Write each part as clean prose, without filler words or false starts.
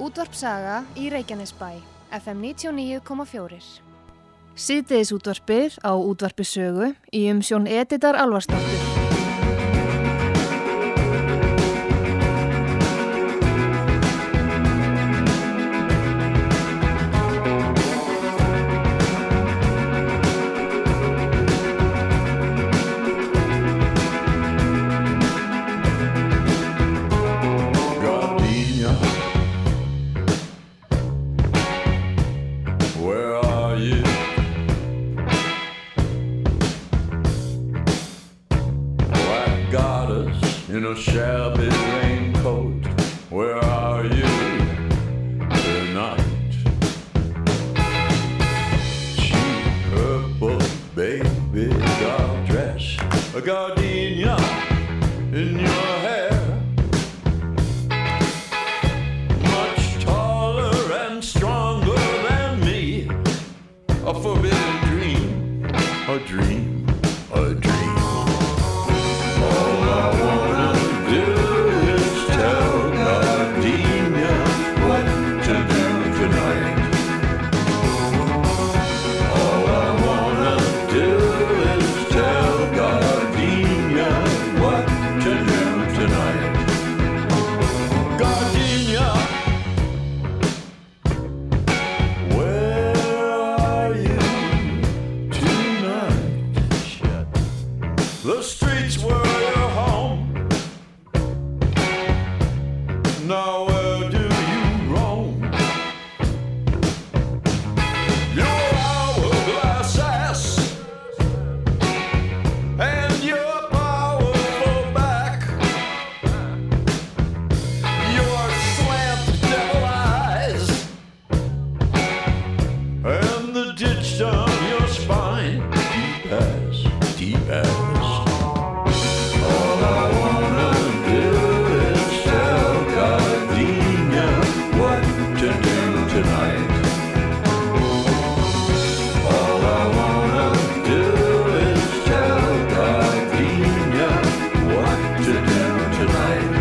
Útvarp Saga í Reykjanesbæ, FM 99,4. Síðdegisútvarpið á Útvarpi Sögu í umsjón Edithar Alvarsdóttur. In a shabby raincoat, where are you tonight? Cheap purple baby doll dress, a gardenia in your hair. Much taller and stronger than me, a forbidden dream, a dream, a dream. All I wanna do is tell Gardenia what to do tonight. All I wanna do is tell Gardenia what to do tonight. Gardenia, where are you tonight? Shit. The streets were now where do you roam? Your hourglass ass and your powerful back, your slant devil eyes and the ditch down your spine, deep as, deep as. All I wanna do is tell Gardenia what to do tonight. All I wanna do is tell Gardenia what to do tonight.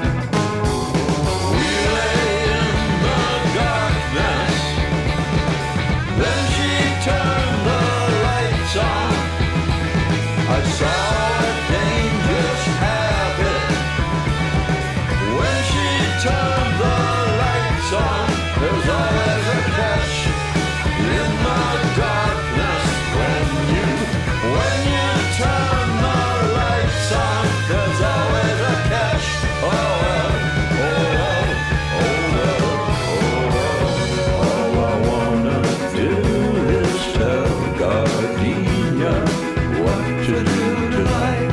We lay in the darkness, then she turned the lights on. I saw a dangerous habit when she turned the lights on. There's always a catch in the darkness when you turn the lights on. There's always a catch. Oh well, oh well, oh well, oh well. All I wanna do is tell Gardenia what to do tonight.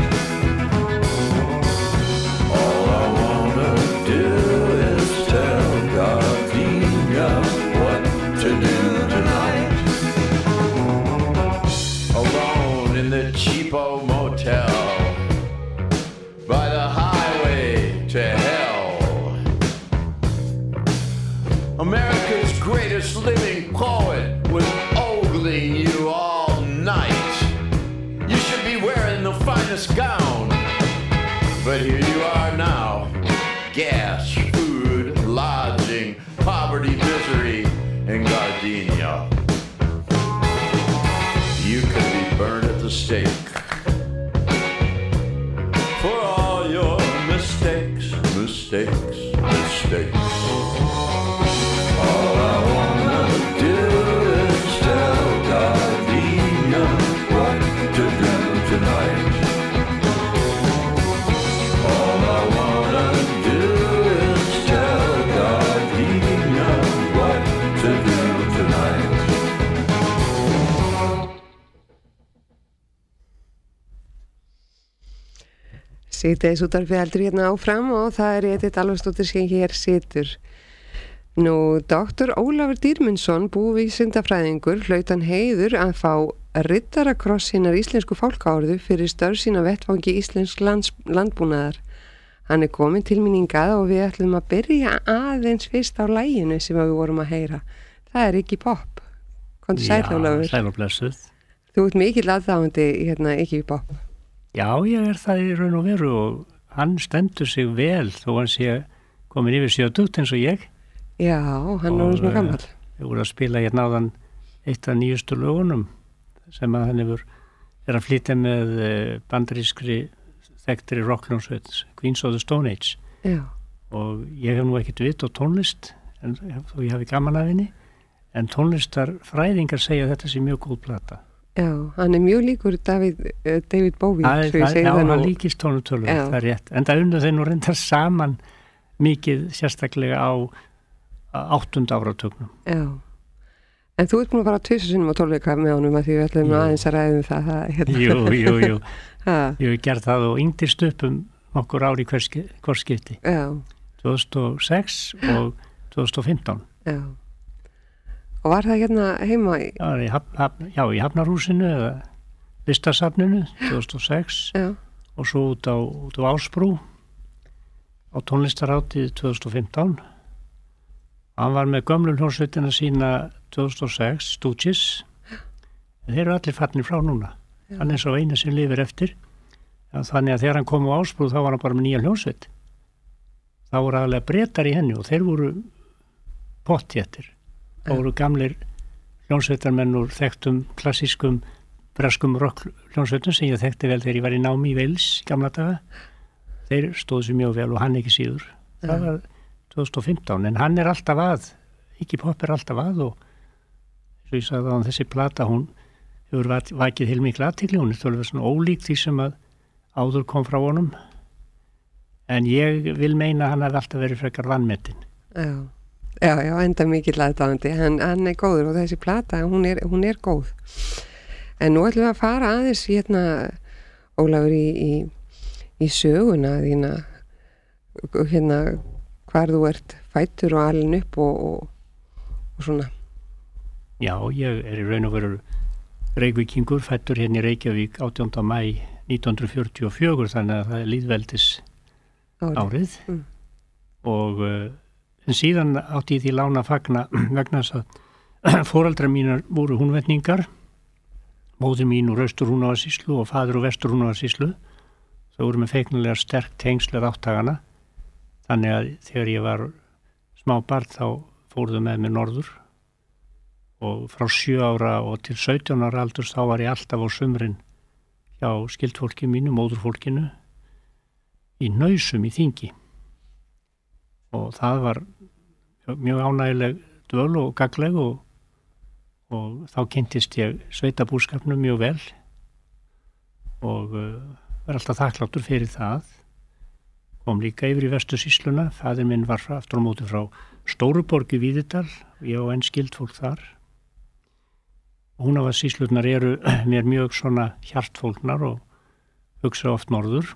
All I wanna do is tell Gardenia what to do tonight. Alone in the cheapo motel by the highway to hell, America's greatest living poet was ogling you all night. You should be wearing the finest gown, but here you are now. Gas, food, lodging, poverty, misery, and gardenia. You could be burned at the stake for all your mistakes, mistakes, mistakes. All I wanna do is tell Gardenia what to do tonight. All I wanna do is tell Gardenia what to do tonight. Síðdegisútvarpið heldur hérna áfram og það Edith Alvarsdóttir sem hér situr. Nú, Dr. Ólafur Dýrmundsson, búvísindafræðingur, hlaut hann heiður að fá riddarakross hinnar íslensku fálkaorðu fyrir störf sína vettvangi íslensk landbúnaðar. Hann komin til mín hingað og við ætlum að byrja aðeins fyrst á laginu sem við vorum að heyra. Það Iggy Pop. Komdu sæl, Ólafur. Já, sæl og blessuð. Þú ert mikill aðdáandi hérna Iggy Pop. Já, ég það í raun og veru og hann stendur sig vel þó hann sé komin yfir 70 eins og ég. Já, hann er svona gammal. Við vorum að spila hérna áðan eitt af nýjustu lögunum sem að hann er að flytja með bandarískri þekktri rockljónsveit, Queens of the Stone Age. Já. Og ég hef nú ekkert vit á tónlist, þó ég hafi gaman af henni, en tónlistarfræðingar segja að þetta sé mjög góð plata. Já, hann er mjög líkur David Bowie, svo ég segi það nú. Já, hann líkist tónutölur, það er rétt. En það unnu þeir nú reyndar saman mikið sérstaklega á 8. áratugnum. Já, en þú ert búin að fara 2 sinnum á tónleika með honum að því við ætlum aðeins að ræðum það. Jú. Ég hef gert það og yngdist upp nokkur ári hvort skipti. Já. 2006 og 2015. Já. Og var það hérna heima í? Já, í Hafnarhúsinu eða Listasafninu 2006. Já. Og svo út á Ásbrú á tónlistarhátíð 2015. Hann var með gömlu hljómsveitina sína 2006, Stooges. Þeir eru allir fallnir frá núna. Já. Hann er svo eina sem lifir eftir. Já, þannig að þegar hann kom á Ásbrú þá var hann bara með nýja hljómsveit. þá voru aðlega Bretar í henni og þeir voru pottjættir. Það voru gamlir hljónsveitarmenn úr þekktum klassískum breskum rock hljónsveitum sem ég þekkti vel þegar ég var í námi í Wales gamla daga. Þeir stóðu sér mjög vel og hann ekki síður. Það var 2015, en hann er alltaf að, Iggy Pop er alltaf að og svo ég sagði að þessi plata, hún hefur vakið heilmikla athygli, hún er þjóðlega svona ólík því sem að áður kom frá honum, en ég vil meina að hann hafði alltaf verið frekar vanmetinn. Já, enda mikill aðdáandi, hann er góður og þessi plata, hún er góð. En nú ætlum við að fara aðeins hérna, Ólafur, í söguna þína, hérna, hvar þú ert fæddur og alin upp og svona. Já, ég er í raun og veru Reykvíkingur, fæddur hérna í Reykjavík 18. maí 1944, þannig að það er lýðveldis árið. Og en síðan átti ég því lána að fagna vegna þess að foreldrar mínar voru Húnvetningar, móðir mín úr Austur-Húnavatnssýslu og faðir úr Vestur-Húnavatnssýslu. Þau voru með feiknilega sterkt tengsl áttagana, þannig að þegar ég var smá barn þá fóruðu með mig norður og frá 7 ára og til 17 ára aldurs þá var ég alltaf á sumrin hjá skyldfólki mínu, móðurfólkinu í Hnausum í Þingi og það var mjög ánægileg dvöl og gagnleg og þá kynntist ég sveitabúskapnum mjög vel og var alltaf þakkláttur fyrir það. Kom líka yfir í Vestursýsluna, faðir minn var aftur á móti frá Stóruborg í Víðidal og ég og enn skyldfólk þar. Húnavarsýslurnar eru mér mjög svona hjartfólknar og hugsa oft norður.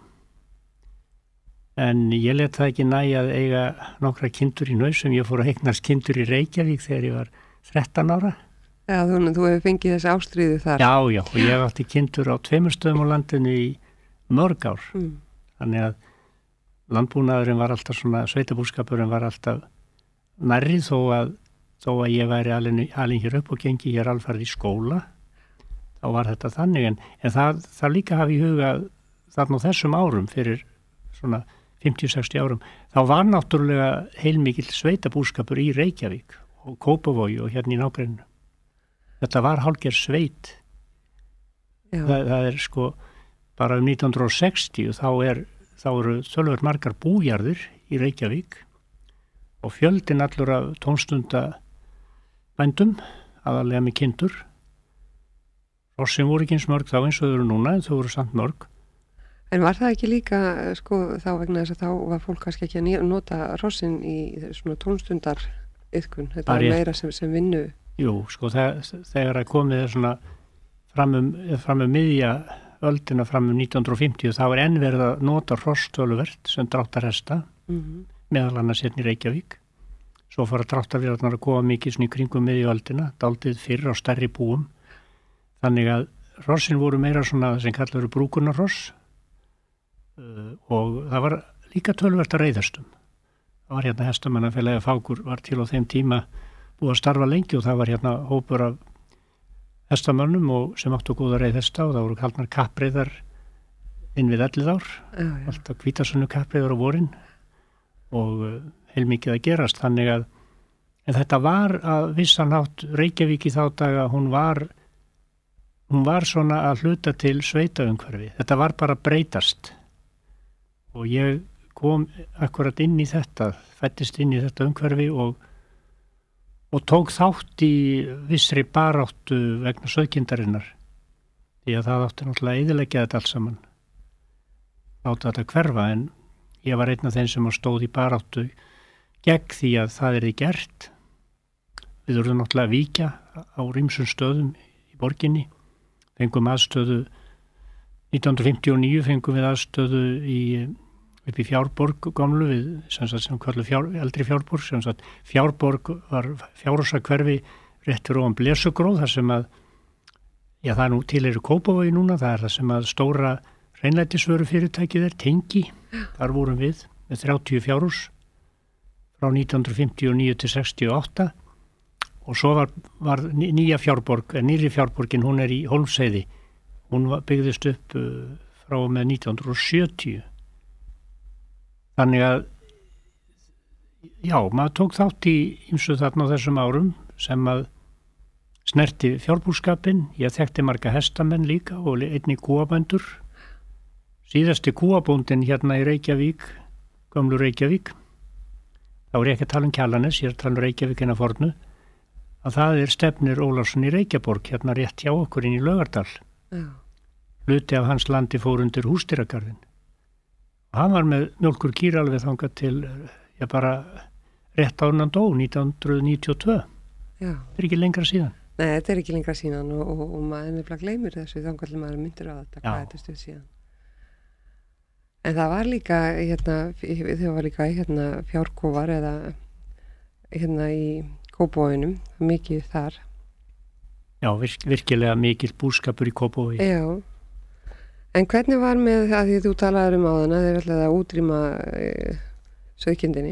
En ég let það ekki nægja að eiga nokkra kindur í Hnausum. Ég fór að eignast kindur í Reykjavík þegar ég var 13 ára. Já, þú hefur fengið þessi ástríðu þar. Já, og ég átti kindur á 2 stöðum á landinu í mörg ár. Þannig að landbúnaðurinn var alltaf svona, sveitabúskapurinn var alltaf nærri þó að ég væri alin hér upp og gengi hér alfarið í skóla. Þá var þetta þannig, en það líka hafi í huga þarna á þessum árum fyrir svona 50-60 árum, þá var náttúrulega heilmikill sveitabúskapur í Reykjavík og Kópavogi og hérna í nágrenninu. Þetta var hálfgerð sveit. Það er sko bara 1960 þá eru töluvert margar bújarðir í Reykjavík og fjöldin allur af tómstundabændum, aðalega með kindur. Rossin voru ekki eins mörg þá eins og þau eru núna, en þau voru samt mörg. En var það ekki líka, sko, þá vegna þess að þá var fólk kannski ekki að nota rossin í svona tómstundariðkun, þetta var meira sem vinnu? Jú, sko, þegar að komið er svona fram miðja öldina fram 1950 þá er enn verið að nota hross töluvert sem dráttarhesta, meðal annars hérna í Reykjavík. Svo fara dráttarvélarnar að koma mikið svona í kringum miðju öldina, dálítið fyrr á stærri búum. Þannig að hrossin voru meira svona sem kallar eru brúkunarhross og það var líka töluvert að reiðhestum. Það var hérna hestamannafélagi Fákur var til á þeim tíma búið að starfa lengi og það var hérna hópur af hestamönnum og sem áttu góða reiðhesta og það voru kaldnar kappreiðar inn við Ellidár, alltaf Hvítasunnu kappreiðar á vorin og heilmikið að gerast, þannig að En þetta var að vissan hátt Reykjavík í þá daga, hún var svona að hluta til sveitaumhverfi. Þetta var bara breytast. Og ég kom akkurat inn í þetta, fættist inn í þetta umhverfi og tók þátt í vissri baráttu vegna sauðkindarinnar. Því að það átti náttúrulega að eyðileggja þetta allt saman. Láta þetta hverfa, en ég var einn af þeim sem stóð í baráttu gegn því að það yrði gert. Við urðum náttúrulega að víkja á ýmsum stöðum í borginni. Fengum aðstöðu 1959 fengum við aðstöðu upp í Fjárborg gamlu við sem kallum eldri Fjárborg, sem sagt Fjárborg var fjárhúsahverfi rétt fyrir ofan Blesugróð, þar sem að það er nú tilheyrir Kópavogi núna, það er það sem að stóra hreinlætisvöru fyrirtækið Tengi, þar vorum við með 30 fjárhús frá 1959 til 68 og svo var nýja Fjárborg, nýri Fjárborgin, hún er í Hólmsheiði, hún byggðist upp frá með 1970. Þannig að, já, maður tók þátt í ýmsu þarna á þessum árum sem að snerti fjárbúskapinn. Ég þekkti marga hestamenn líka og einnig kúabændur. Síðasti kúabóndin hérna í Reykjavík, gömlu Reykjavík, þá er ég ekki að tala um Kjalarnes, ég er að tala um Reykjavík innan fornu, að það er Stefnir Ólafsson í Reykjaborg, hérna rétt hjá okkur inn í Laugardal. Hluti af hans landi fór undir Húsdýragarðinn. Hann var með mjólkurkýr alveg þangað til, bara rétt áður hann dó, 1992. Já. Þetta er ekki lengra síðan. Nei, þetta er ekki lengra síðan og maður nefnilega gleymir þessu þangað til maður myndir á þetta, hvað þetta stuð síðan. En það var líka, þau var líka fjárkofar eða í Kópavoginum, mikið þar. Já, virkilega mikil búskapur í Kópavogi. Já. En hvernig var með að því þú talaður áðan að þeir ætlaði að útrýma sauðkindinni?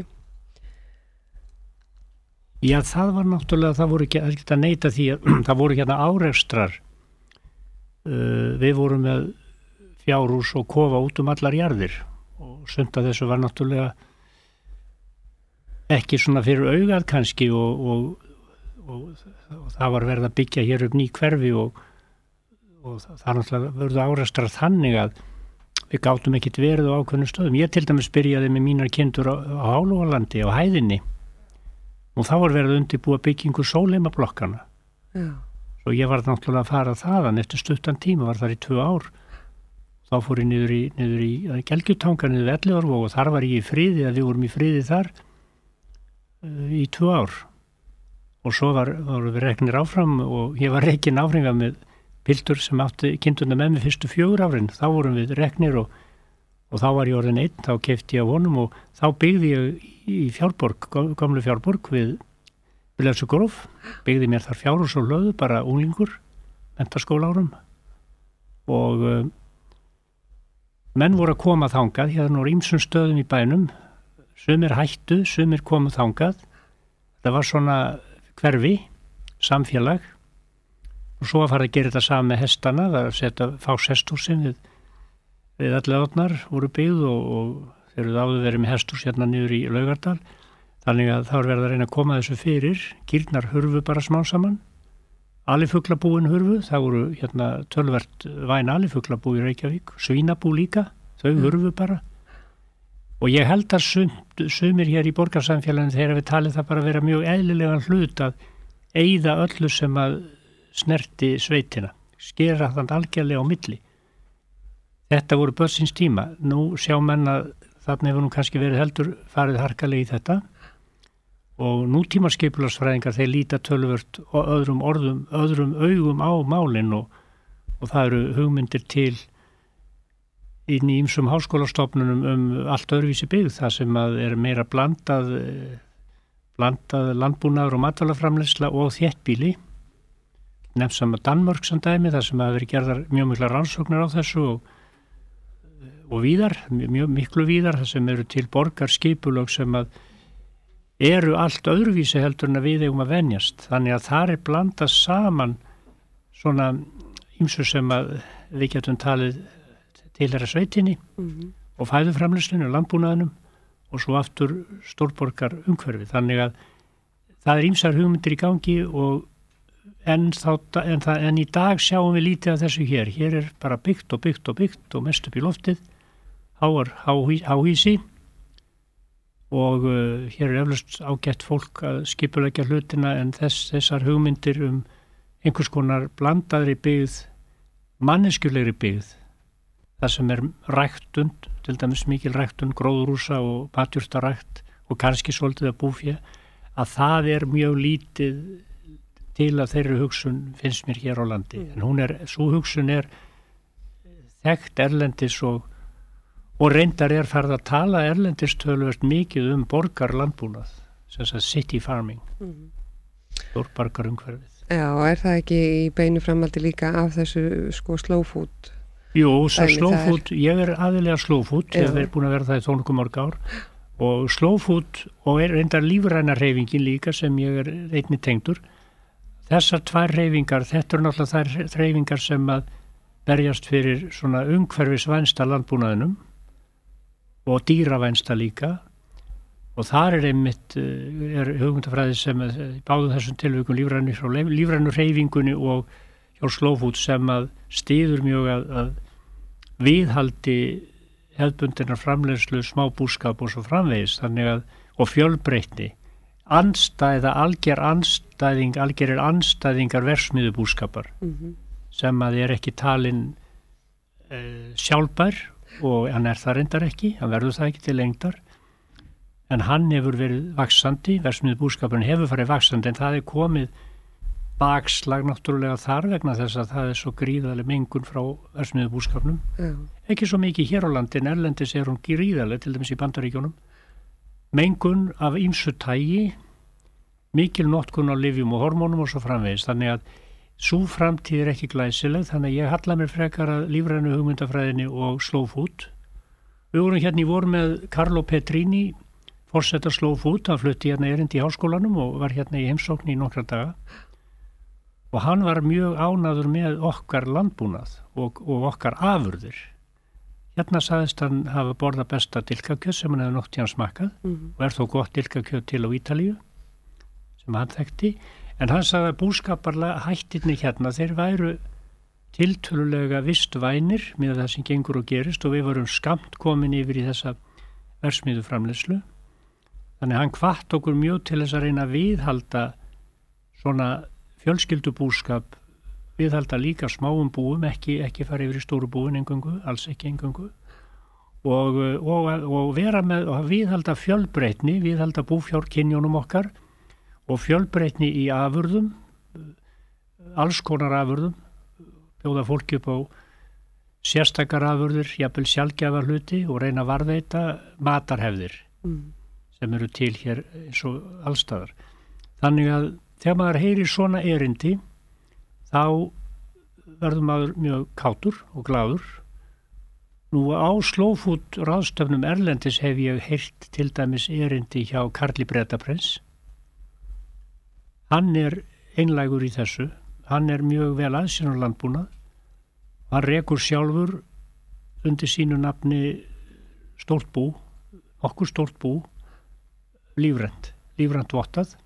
Já, það var náttúrulega, það voru ekki að neita því að það voru hérna árekstrar. Við vorum með fjárhús og kofa út allar jarðir og sumt af þessu var náttúrulega ekki svona fyrir augað kannski og það var verið að byggja hér upp ný hverfi og það náttúrulega verður árekstrar þannig að við gátum ekkert verið á ákveðnum stöðum. Ég til dæmis byrjaði með mínar kindur á Hálóvalandi, á hæðinni og þá var verið undirbúa byggingu sólheimablokkana. Já. Svo ég var náttúrulega að fara þaðan eftir stuttan tíma, var þar í 2 ár. Þá fór ég niður í Gelgjutanga, niður við Elliðaárvog og þar var ég í friði, að við vorum í friði þar í 2 ár. Og svo voru við reknir áfram og ég var rekin áfram með piltur sem átti kindurna með mig fyrstu 4 árin. Þá vorum við reknir og þá var ég orðin 1, þá keypti ég á honum og þá byggði ég í Fjárborg, gamlu Fjárborg við Blesugróf, byggði mér þar fjárhús og hlöðu, bara unglingur, menntaskólaárum og menn voru að koma þangað, hérna á ýmsum stöðum í bænum, sumir hættu, sumir komu þangað. Það var svona hverfi, samfélag og svo að fara að gera þetta saman með hestana, það að fá hesthúsin við Elliðaárnar voru byggð og þeir eru áður verið með hesthús hérna niður í Laugardal, þannig að það var verið að reyna að koma þessu fyrir. Kýrnar hurfu bara smá saman, alifuglabúin hurfu, það voru hérna töluvert væn alifuglabú í Reykjavík, svínabú líka, þau hurfu bara og ég held að sumir hér í borgarsamfélaginu þegar við talið það bara vera mjög eðlilegan hlut að eyða öllu sem að snerti sveitina, skera þann algjörlega á milli. Þetta voru börnsins tíma. Nú sjá menn að þarna hefur nú kannski verið heldur farið harkalega í þetta og nútíma skipulagsfræðingar þeir líta töluvert og öðrum augum á málin og það eru hugmyndir til inn í ýmsum háskólastofnunum allt öðruvísi byggð, það sem að er meira blandað landbúnaður og matvælaframleiðsla og þéttbýli. Nefnt sem að Danmörk sem dæmi, þar sem hafa verið gerðar mjög mikla rannsóknir á þessu og víðar, mjög miklu víðar, þar sem eru til borgarskipulög sem að eru allt öðruvísi heldur en að við eigum að venjast. Þannig að þar er blandað saman svona ýmsu sem að við getum talið tilheyra sveitinni og fæðuframleiðslunni og landbúnaðinum og svo aftur stórborgar umhverfi. Þannig að það ýmsar hugmyndir í gangi en í dag sjáum við lítið af þessu hér bara byggt og mest upp í loftið háhýsi og hér eflaust ágætt fólk að skipuleggja hlutina en þessar hugmyndir einhvers konar blandaðri byggð, manneskjulegri byggð, það sem ræktun, til dæmis mikil ræktun, gróðrúsa og matjurtarækt og kannski svolítið að búfé, að það mjög lítið til að þeirri hugsun finnst mér hér á landi. En sú hugsun þekkt erlendis og reyndar farið að tala erlendis töluvert mikið borgarlandbúnað, sem sagt city farming, stórborgarumhverfið. Já, það ekki í beinu framaldi líka af þessu slow food? Jú, slow food, ég aðilega slow food, ég búin að vera það í þó nokkuð mörg ár og slow food og reyndar lífræna hreyfingin líka sem ég einnig tengdur. Þessar tvær hreyfingar, þetta náttúrulega þær hreyfingar sem að berjast fyrir svona umhverfisvænsta landbúnaðinum og dýravænsta líka og þar einmitt hugmyndafræði sem báðum þessum tilvikum lífrænu hreyfingunni og hjá slow food sem að styður mjög að viðhaldi hefðbundinnar framleiðslu, smábúskap og svo framvegis, og fjölbreytni, algerir andstæðingar versmiðubúskapar sem að ekki talin sjálfbær og hann það reyndar ekki, hann verður það ekki til lengdar en hann hefur verið vaxandi, versmiðubúskapurinn hefur farið vaxandi en það komið bakslag náttúrulega þar vegna þess að það svo gríðarleg mengun frá versmiðubúskapnum. Ekki svo mikið hér á landi en erlendis hún gríðarleg, til dæmis í Bandaríkjunum. Mengun af ýmsu tagi, mikil notkun á lyfjum og hormónum og svo framvegis. Þannig að sú framtíð ekki glæsileg, þannig að ég halla mér frekar að lífrænu hugmyndafræðinni og slow food. Við vorum hérna í vor með Carlo Petrini, forseta slow food, hann flutti hérna erindi í háskólanum og var hérna í heimsókn í nokkra daga. Og hann var mjög ánægður með okkar landbúnað og okkar afurðir. Hérna sagðist hann hafa borðað besta dilkakjöt sem hann hefði nótt í hann smakkað og þó gott dilkakjöt til á Ítalíu sem hann þekkti. En hann sagði að búskaparlega hættirni hérna, þeir væru tiltölulega vistvænir með það sem gengur og gerist og við vorum skamt komin yfir í þessa versmiðuframleiðslu. Þannig hann hvatt okkur mjög til þess að reyna að viðhalda svona fjölskyldubúskap, viðhalda líka smáum búum, ekki fara yfir í stóru búin eingöngu, alls ekki eingöngu og vera með og viðhalda fjölbreytni, viðhalda búfjárkynjónum okkar og fjölbreytni í afurðum, alls konar afurðum, bjóða fólki upp á sérstakar afurður, jafnvel sjaldgæfa hluti og reyna að varðveita matarhefðir sem eru til hér eins og allstaðar. Þannig að þegar maður heyrir svona erindi þá verður maður mjög kátur og glaður. Nú á slow food ráðstöfnum erlendis hef ég heyrt til dæmis erindi hjá Karli Bretaprins. Hann einlægur í þessu, hann mjög vel aðsinn á landbúnað. Hann rekur sjálfur undir sínu nafni stórt bú, okkur stórt bú, lífrænt vottað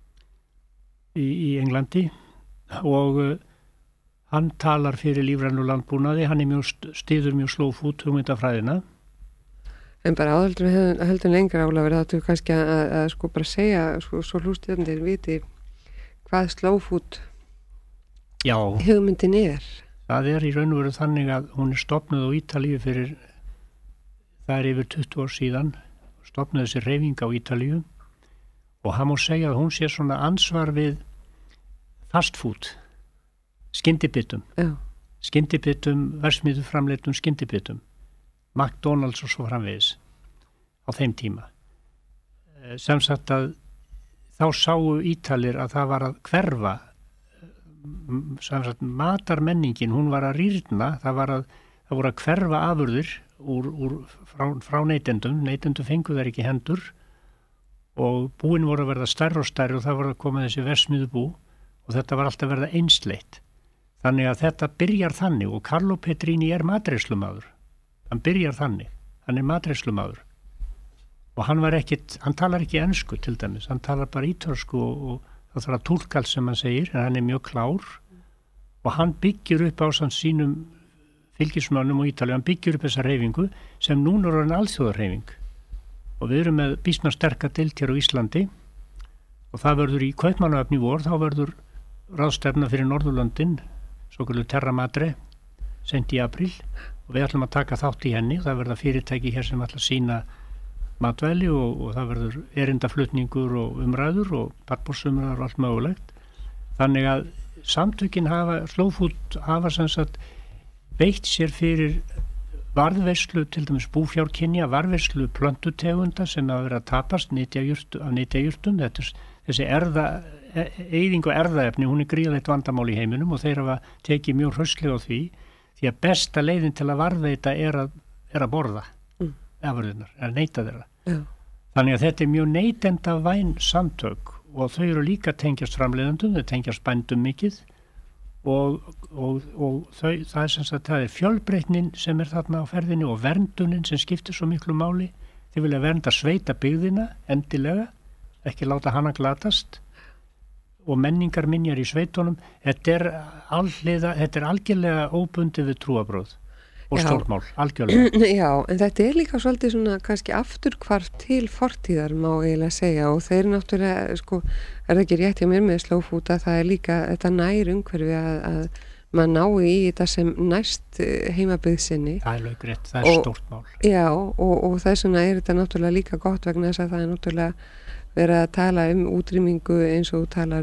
í Englandi og hann talar fyrir lífrænu landbúnaði, hann styður mjög slow food hugmyndafræðina. En bara áðaldur við höldum lengra Ólafur, þá þú kannski að sko bara segja, svo hlústjörnir viti hvað slow food hugmyndin Það í raun og veru þannig að hún stofnuð á Ítalíu fyrir, það yfir 20 ár síðan, stofnuð þessi hreyfing á Ítalíu og hann má segja að hún sé svona ansvar við fast food, skyndibitum, versmiðuframleiddum skyndibitum, McDonald's og svo framvegis á þeim tíma. Sem sagt að þá sáu Ítalir að það var að hverfa, sem sagt matarmenningin, hún var að rýrna, það voru að hverfa afurðir frá neytendum fengu þær ekki hendur og búin voru að verða stærri og stærri og það voru að koma þessi versmiðubú og þetta var alltaf að verða einsleitt. Þannig að þetta byrjar þannig og Carlo Petrini matreiðslumaður. Hann byrjar þannig, hann matreiðslumaður og hann talar ekki ensku til dæmis, hann talar bara ítölsku og það þarf að túlka allt sem hann segir, en hann er mjög klár og hann byggir upp á sínum fylgismönnum og Ítalíu, hann byggir upp þessa hreyfingu sem núna er orðin alþjóðarhreyfing og við erum með býsna sterka deild hér á Íslandi og það verður í Kaupmannahöfn í vor, þá verður ráðstefna fyrir Norðurlöndin, svokölluð Terra Madre, seint í apríl og við ætlum að taka þátt í henni, það verða fyrirtæki hér sem ætla að sýna matvæli og það verður erindaflutningur og umræður og pallborðsumræður og allt mögulegt. Þannig að samtökin Slow Food hafa sem sagt beitt sér fyrir varðveislu, til dæmis búfjárkynja, varðveislu plöntutegunda sem hafa verið að tapast af nytjajurtum. Þessi eyðing og erðaefni, hún er gríðalegt vandamál í heiminum og þeir hafa tekið mjög hraustlega á því að besta leiðin til að varðveita er að borða afurðirnar, er að neyta þeirra. Já. Þannig að þetta er mjög neytendavæn samtök og þau eru líka tengjast framleiðendum, þau tengjast bændum mikið og það er sem sagt, það er fjölbreytnin sem er þarna á ferðinni og verndunin sem skiptir svo miklu máli. Þau vilja vernda sveita byggðina endilega, ekki láta hana glatast og menningarminjar í sveitunum. Þetta er algjörlega óbundið við trúarbrögð og stjórnmál, algjörlega. Já, en þetta er líka svolítið svona kannski afturhvarf til fortíðar má eiginlega segja og þeir náttúrulega, sko, er það ekki rétt hjá mér með Slow Food að það er líka þetta nær umhverfi að maður nái í þetta sem næst heimabyggð sinni. Það er lögrétt, það er stórt mál. Já, og þess vegna er þetta náttúrulega líka gott vegna þess að það er náttúrulega verið að tala útrýmingu eins og talar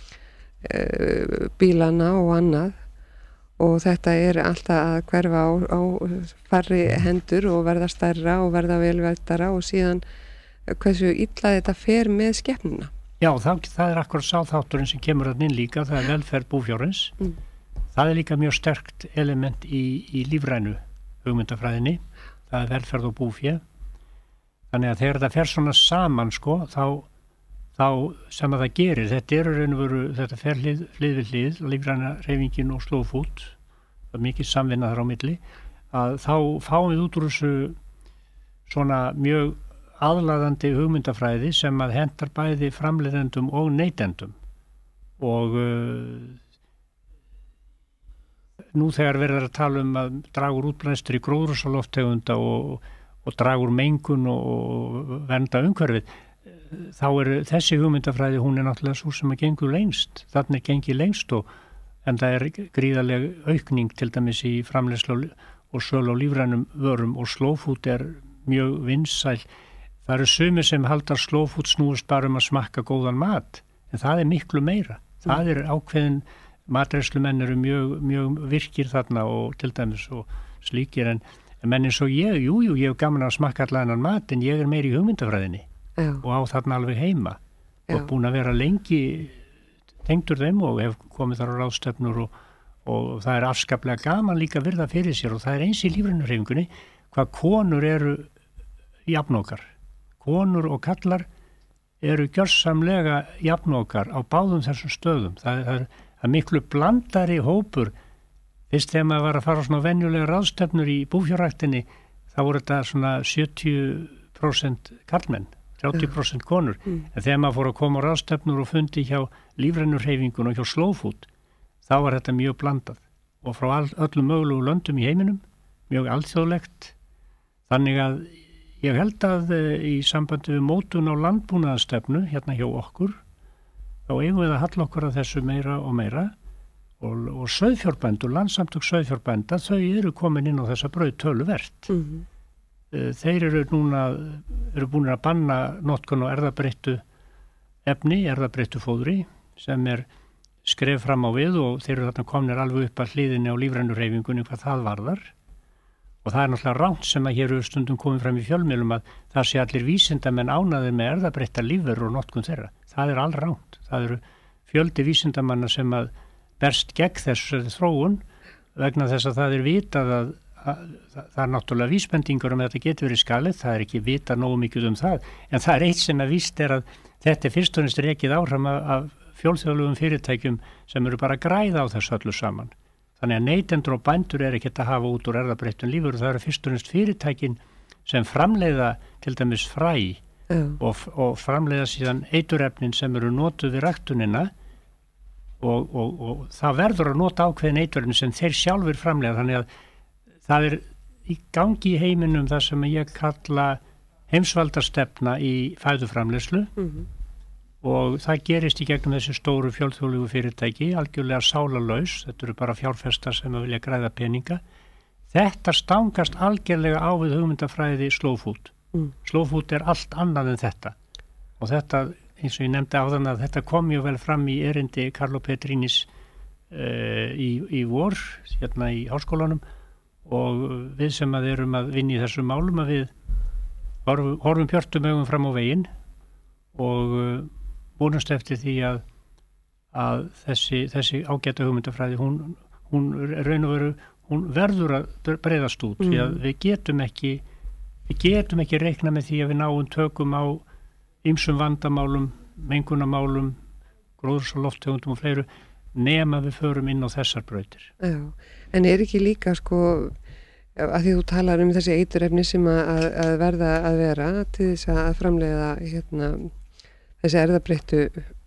bílana og annað og þetta er alltaf að hverfa á færri hendur og verða stærra og verða velvægtara og síðan hversu illa þetta fer með skepnuna. Já, það er akkur sáþátturinn sem kemur að inn líka, það er velferð búfjárins. Það er líka mjög sterkt element í lífrænu hugmyndafræðinni, það er velferð og búfjö. Þannig að þegar það fer svona saman, sko, þá sem að það gerir, þetta fer hlið við hlið, lífræna hreyfingin og Slow Food, það er mikið samvinna þar á milli, að þá fáum við út úr þessu svona mjög aðlaðandi hugmyndafræði sem að hentar bæði framleiðendum og neytendum og nú þegar verður að tala að draga úr útblæstri gróðurhúsalofttegunda og draga úr mengun og vernda umhverfið, þá þessi hugmyndafræði, hún er náttúrulega svo sem að gengur lengst, þannig gengið lengst en það er gríðaleg aukning til dæmis í framleiðslu og sölu á lífrænum vörum og Slow Food er mjög vinsæl. Það eru sumir sem haldar Slow Food snúist bara að smakka góðan mat, en það er miklu meira. Það er ákveðin, matreiðslumenn eru mjög virkir þarna og til dæmis og slíkir, en menn eins og ég hef gaman að smakka allan þennan mat, en ég er meir í hugmyndafræðinni. Já. Og á þarna alveg heima. Já. Og búin að vera lengi tengdur þeim og hef komið þar á ráðstefnur og það er afskaplega gaman líka virða fyrir sér og það er eins í lífrænuhreyfingunni hvað konur eru jafnokar. Konur og kallar eru gjörsamlega jafnokar á báðum þessum stöðum. Það er miklu blandari hópur. Fyrst þegar maður var að fara á svona venjulega ráðstefnur í búfjárræktinni þá voru þetta svona 70% karlmenn. 30% konur, en þegar maður fór að koma á ráðstefnur og fundi hjá lífrænurhreyfingun og hjá Slow Food, þá var þetta mjög blandað og frá öllum mögulegu löndum í heiminum, mjög alþjóðlegt. Þannig að ég held að í sambandi við mótun á landbúnaðarstefnu hérna hjá okkur, þá eigum við að halla okkur að þessu meira og meira og sauðfjárbændur, Landssamtök sauðfjárbænda, þau eru komin inn á þessa braut töluvert. Þeir eru búin að banna notkun á erfðabreyttu efni, erfðabreyttu fóðri sem er skref fram á við og þeir eru þarna komnir alveg upp að hliðinni á lífrænurhreyfingunni hvað það varðar og það er náttúrulega rangt sem að hér eru stundum komið fram í fjölmiðlum að það sé allir vísindamenn ánaðir með erfðabreytta lífverur og notkun þeirra. Það er allrangt. Það eru fjöldi vísindamanna sem að berst gegn þessu þróun vegna þess að það er vitað að það er náttúrulega vísbendingur að þetta getur verið skalið, það er ekki vitað nógu mikið það, en það er eitt sem að víst er að þetta er fyrst og næst rekið áfram af fjölþjóðlegum fyrirtækjum sem eru bara að græða á þessu öllu saman. Þannig að neytendur og bændur er ekkert að hafa út úr erfðabreyttum lífur og það eru fyrst og næst fyrirtækin sem framleiða til dæmis fræ og framleiða síðan eiturefnin sem eru notuð við ræktunina og það verður að nota ákveðin eiturefnin sem þeir sjálfur framleiða, þannig að það er í gangi í heiminum það sem ég kalla heimsvaldastefna í fæðuframleiðslu og það gerist í gegnum þessi stóru fjölþjóðlegu fyrirtæki, algjörlega sálarlaus, þetta eru bara fjárfestar sem vilja græða peninga. Þetta stangast algjörlega á við hugmyndafræði slow food. Slow food er allt annað en þetta og þetta, eins og ég nefndi áðan að þetta kom mjög vel fram í erindi Carlo Petrinis í vor, hérna í háskólanum og við sem að erum að vinna í þessum málum að við horfum björtum augum fram á veginn og vonumst eftir því að þessi ágæta hugmyndafræði hún raun og veru hún verður að breiðast út því að við getum ekki reikna með því að við náum tökum á ýmsum vandamálum, mengunarmálum, gróðurs- og lofttegundum og fleiru nema við förum inn á þessar brautir. Já, en er ekki líka sko að því þú talar þessi eiturefni sem að verða að vera til þess að framleiða þessi erfðabreyttu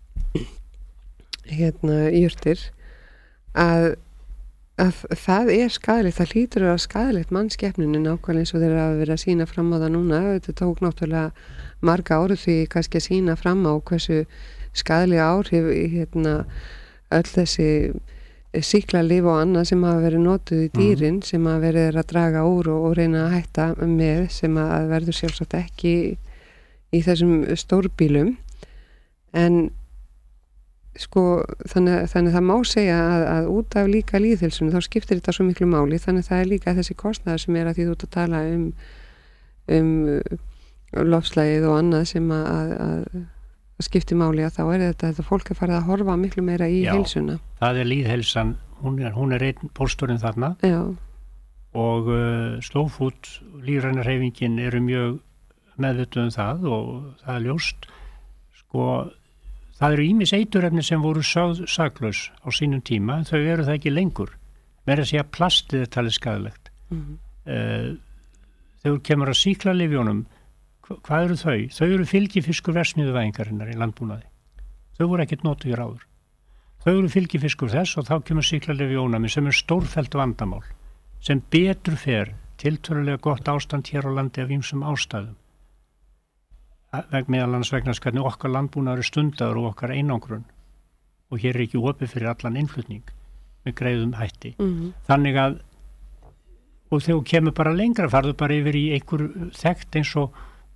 jurtir að það er skaðilegt, það hlýtur að vera skaðilegt mannskepnunni nákvæmlega eins og þeir að vera að sína fram á það núna. Þetta tók náttúrulega marga ára því kannski að sína fram á hversu skaðilega áhrif öll þessi sýklalyf og annað sem hafa verið notuð í dýrin sem að verið að draga úr og reyna að hætta með sem að verður sjálfsagt ekki í þessum stórbílum en sko þannig það má segja að út af líka lýðheilsunni þá skiptir þetta svo miklu máli þannig það er líka þessi kostnaður sem er að því þú ert að tala um loftslagið og annað sem að skiptir máli að þá er þetta fólk að fara að horfa miklu meira í heilsuna. Það er lýðheilsan, hún er einn pósturinn þarna og slow food, lífræna hreyfingin eru mjög meðvituð það og það er ljóst sko það eru ýmis eiturefni sem voru sögð saklaus á sínum tíma, en þau eru það ekki lengur. Meira að segja plastið er talið skaðlegt. Þegar kemur að sýklalyfjónum, hvað eru þau? Þau eru fylgifiskur verksmiðjuvæðingarinnar í landbúnaði. Þau voru ekkert notuð hér áður. Þau eru fylgifiskur þess og þá kemur sýklalyfjónami sem er stórfellt vandamál, sem betur fer tiltölulega gott ástand hér á landi af ýmsum ástæðum. Meðal annars vegna hvernig okkar landbúnaður er stundaður og okkar einangrun og hér er ekki opið fyrir allan innflutning með greiðum hætti. Þannig að og þegar þú kemur bara lengra farðu bara yfir í einhver þekkt eins og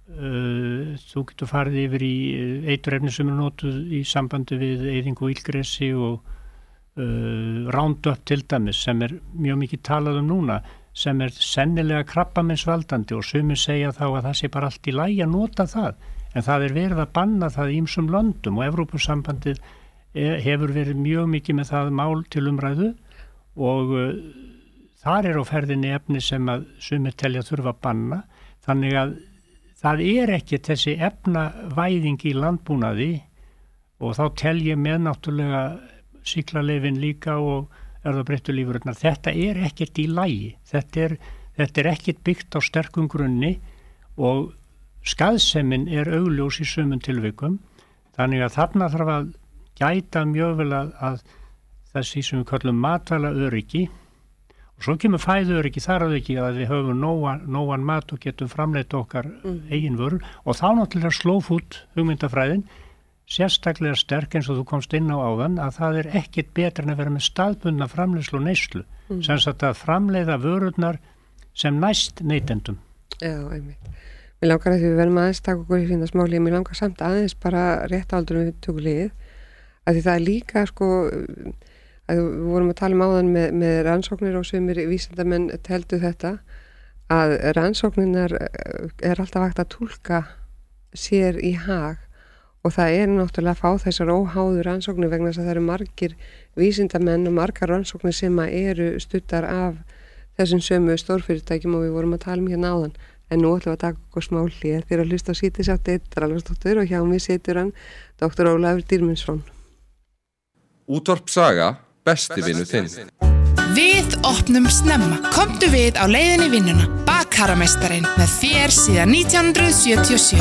þú getur farið yfir í eiturefni sem er notuð í sambandi við eyðingu og ílgresi og Roundup til dæmis sem er mjög mikið talað núna sem er sennilega krabbameinsvaldandi og sumir segja þá að það sé bara allt í lagi að nota það en það er verið að banna það í ýmsum löndum og Evrópusambandið hefur verið mjög mikið með það mál til umræðu og þar er á ferðinni efni sem að sumir telja þurfa að banna þannig að það er ekki þessi efnavæðing í landbúnaði og þá tel ég með náttúrulega sýklalyfin líka og erfðabreyttu lífverurnar. Þetta er ekkert í lagi. Þetta er ekkert byggt á sterkum grunni og skaðsemin er augljós í sumum tilvikum. Þannig að þarna þarf að gæta mjög vel að þessi sem við kallum matvæla öryggi og svo kemur fæðu öryggi þar að ekki að við höfum nógan mat og getum framleitt okkar eigin vörur og þá náttúrulega slow food hugmyndafræðin sérstaklega sterk eins og þú komst inn á áðan að það er ekkert betra en að vera með staðbundna framleiðslu og neyslu sem sagt að framleiða vörurnar sem næst neytendum. Já, einmitt. Mér langar að því við verðum aðeins taka okkur í fínast máli, mér langar samt aðeins bara rétt áldur við tökum lið að því það er líka sko að við vorum að tala áðan með rannsóknir og sumir vísindamenn teldu þetta að rannsóknirnar er alltaf hægt að túlka sér í hag og það er náttúrulega að fá þessar óháðu rannsóknir vegna þess að það eru margir vísindamenn og margar rannsóknir sem eru studdar af þessum sömu stórfyrirtækjum og við vorum að tala hérna áðan. En nú ætlum við að taka okkur smá hlé þegar að hlusta á Sítisátt Dralvarsdóttur og hjá mig situr hann Dr. Ólafur Dýrmundsson. Útvarp Saga, besti vinur þinn. Við opnum snemma. Komdu við á leiðinni í vinnuna. Bakarameistarinn með þér síðan 1977.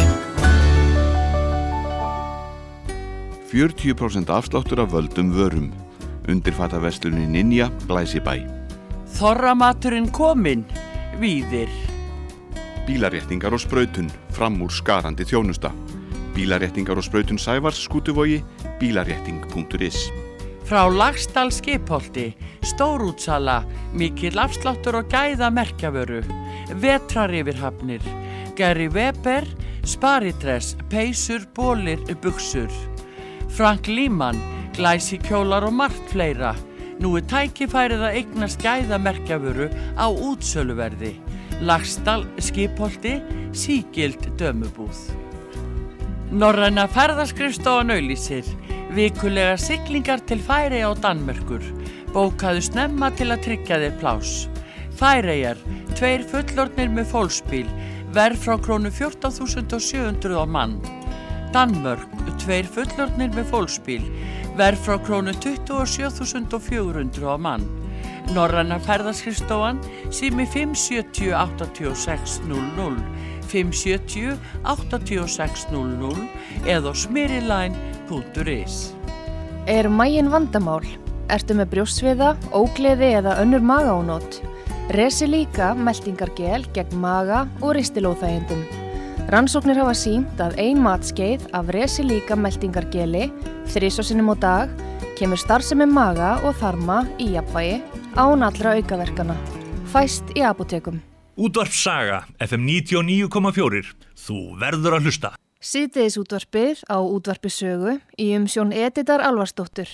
40% afsláttur af völdum vörum. Undirfataverslunin Ninja, Glæsibæ. Þorramaturinn kominn, Víðir. Bílaréttingar og sprautun, fram úr skarandi þjónusta. Bílaréttingar og sprautun Sævars, Skútuvogi, bílarétting.is. Frá Laxdal Skipholti, stórútsala, mikill afsláttur og gæða merkjavöru. Vetraryfirhafnir, Gary Weber, Sparidress, peysur, bólir, buxur. Frank Líman, glæsikjólar og margt fleira. Nú tækifærið að eignast gæða merkjavöru á útsöluverði. Laxdal Skipholti, sígild dömubúð. Norræna ferðaskrifstofan auglýsir. Vikulega siglingar til Færeyja og Danmerkur. Bókaðu snemma til að tryggja þér pláss. Færeyjar, 2 fullorðnir með fólksbíl, verð frá krónu 14.700 á mann. Danmörk, 2 fullorðnir með fólksbíl, verð frá krónu 27.400 á mann. Norræna ferðaskrifstofan, sími 570 8600, 570 8600 eða smyriline.is. Er maginn vandamál? Ertu með brjóstsviða, ógleði eða önnur magaónót? Resilíka meltingargel gegn maga og ristilóþægindum. Rannsóknir hafa sýnt að 1 matskeið af Resilíka meltingargeli 3 sinnum á dag kemur starfsemi maga og þarma í jafnvægi án allra aukaverkana. Fæst í apótekum. Útvarp Saga, FM 99,4. Þú verður að hlusta. Síðdegis útvarpið á Útvarpi Sögu í umsjón Editar Alvarsdóttur.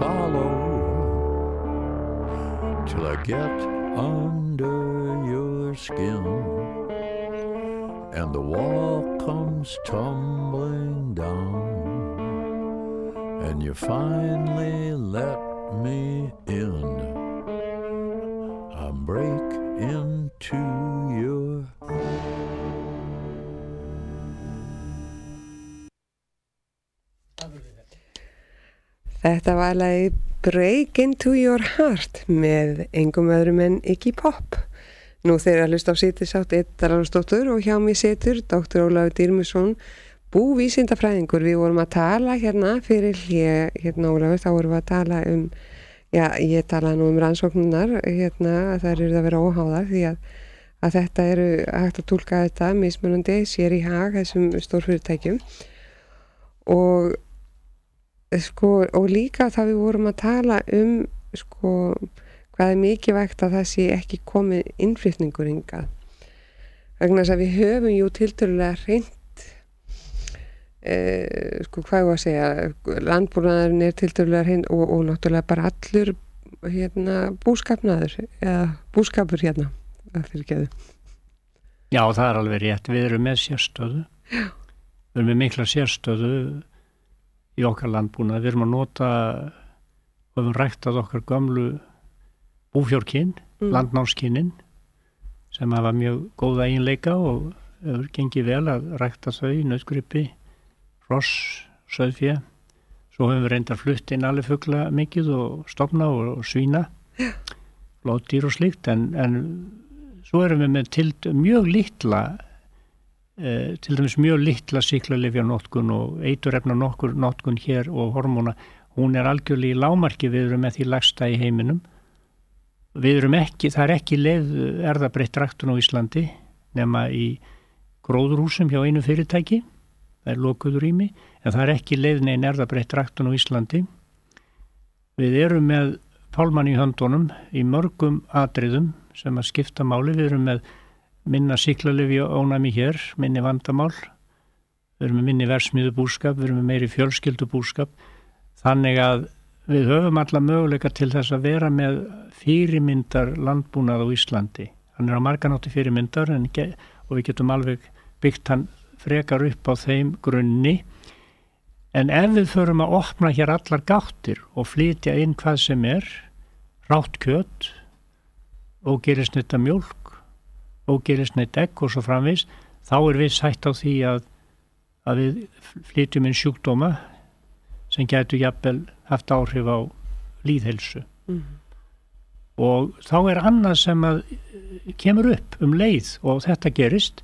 follow till I get under your skin and the wall comes tumbling down and you finally let me in. I break into your Þetta var lagið Break Into Your Heart með engum öðrum en Iggy Pop. Nú þeir að hlusta á Sýtisátt Edda Rafnsdóttur og hjá mig situr Dr. Ólafur Dýrmundsson, búvísindafræðingur. Við vorum að tala hérna fyrir Ólafur, þá vorum við að tala ég tala nú rannsóknunar, þær eru að vera óháðar því að þetta eru hægt að túlka þetta mismunandi sér í hag þessum stórfyrirtækjum og líka það við vorum að tala hvað er mikilvægt að það sé ekki komið innflytningur hingað vegna þess að við höfum jú tiltölulega hreint hvað ég að segja landbúnaðurinn er tiltölulega hreint og náttúrulega bara allur búskapnaður eða búskapur fyrirgeðu. Já, það er alveg rétt, við erum með sérstöðu við erum með mikla sérstöðu í okkar landbúnað, við erum að nota og við erum ræktað okkar gömlu búfjárkyn, landnámskynnin sem hafa mjög góða eiginleika og hefur gengið vel að rækta þau, nautgripi, hross, sauðfé. Svo höfum við reyndar flutt inn alveg fugla mikið og stofna og svína, blóðdýr og slíkt, en svo erum við með mjög litla til dæmis mjög litla sýklalyfjanotkun og eiturefna notkun hér og hormóna, hún er algjörlega í lágmarki, við erum með því lægsta í heiminum. Við erum ekki, það er ekki leið erfðabreytt ræktun á Íslandi nema í gróðurhúsum hjá einu fyrirtæki, það er lokuður rými, en það er ekki leið nein erfðabreytt ræktun á Íslandi. Við erum með pálmann í höndunum í mörgum atriðum sem að skipta máli, við erum með minna sýklalyfja ónæmi hér, minni vandamál, við erum með minni verksmiðjubúskap, við erum með meiri fjölskyldubúskap, þannig að við höfum alla möguleika til þess að vera með fyrirmyndar landbúnað á Íslandi. Hann er á marganátti fyrirmyndar og við getum alveg byggt hann frekar upp á þeim grunni, en ef við förum að opna hér allar gáttir og flytja inn hvað sem er, rátt kjöt, ógerilsneyddar mjólk, ógerilsneydd egg og svo framvegis, þá er við hætt á því að við flytjum inn sjúkdóma sem gætu jafnvel haft áhrif á lýðheilsu. Og þá er annað sem að kemur upp leið og þetta gerist,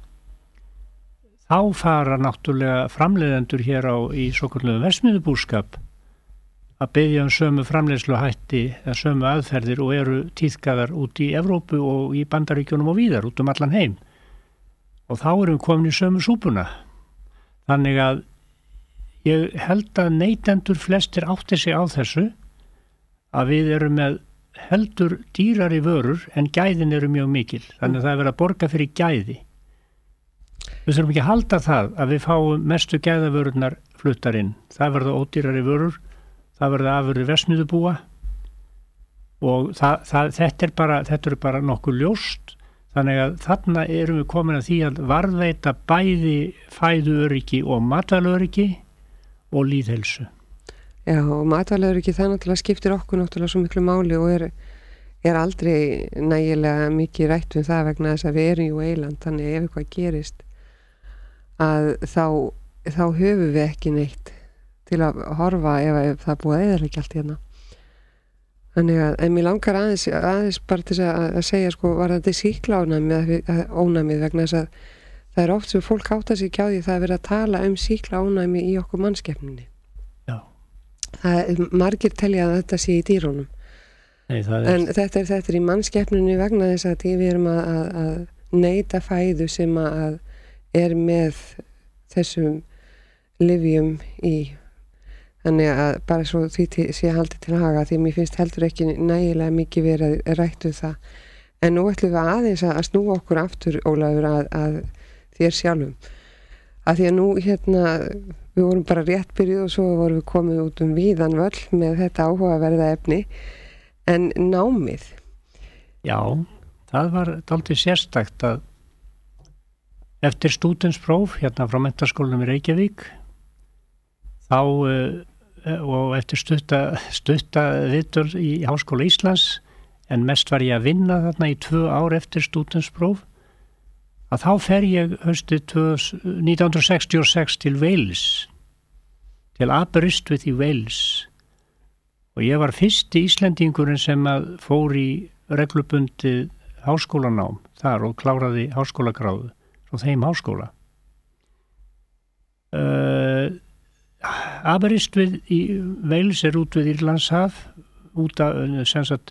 þá fara náttúrulega framleiðendur hér í svokölluðum verksmiðjubúskap að biðja sömu framleiðsluhætti eða sömu aðferðir og eru tíðkaðar út í Evrópu og í Bandaríkjunum og víðar út allan heim. Og þá erum við komin í sömu súpuna. Þannig að ég held að neytendur flestir átti sig á þessu að við erum með heldur dýrari vörur en gæðin eru mjög mikil. Þannig að það er verið að borga fyrir gæði. Við þurfum ekki að halda það að við fáum mestu gæðavörurnar fluttar inn. Það verða ódýrari vörur, það verða afurðir verksmiðjubúa og þetta er bara nokkuð ljóst, þannig að þarna erum við komin að því að varðveita bæði fæðuöryggi og matvælaöryggi og lýðheilsu. Já, og matvælaöryggi það náttúrulega skiptir okkur náttúrulega svo miklu máli og er aldrei nægilega mikið rætt það vegna þess að við erum jú eiland, þannig ef eitthvað gerist að þá höfum við ekki neitt til að horfa ef það búið að eyðileggja allt hérna. Þannig að, en mér langar aðeins bara til að segja var þetta sýklaónæmið vegna þess að það er oft sem fólk áttar sig ekki á því það er verið að tala sýklaónæmi í okkur mannskepninni. Já. Margir telja að þetta sé í dýrunum. Nei, en þetta er í mannskepninni vegna þess að við erum að neyta fæðu sem að er með þessum lyfjum í. Þannig að bara svo því sé haldið til haga því mér finnst heldur ekki nægilega mikið verið rætt það. En nú ætlum við aðeins að snúa okkur aftur, Ólafur, að þér sjálfum. Að því að nú við vorum bara rétt byrjuð og svo vorum við komið út víðan völl með þetta áhugaverða efni. En námið? Já, það var dálítið sérstakt að eftir stúdentspróf hérna frá menntaskólanum í Reykjavík þá og eftir stutta viðtöl í Háskóla Íslands, en mest var ég að vinna þarna í 2 ár eftir stúdentspróf, að þá fer ég haustið 1966 til Wales, til Aberystwyth í Wales, og ég var fyrsti Íslendingurinn sem að fór í reglubundið háskólanám þar og kláraði háskólagráðu frá þeim háskóla. Aberystwyth í Wales út við Írlandshaf, út af sem sagt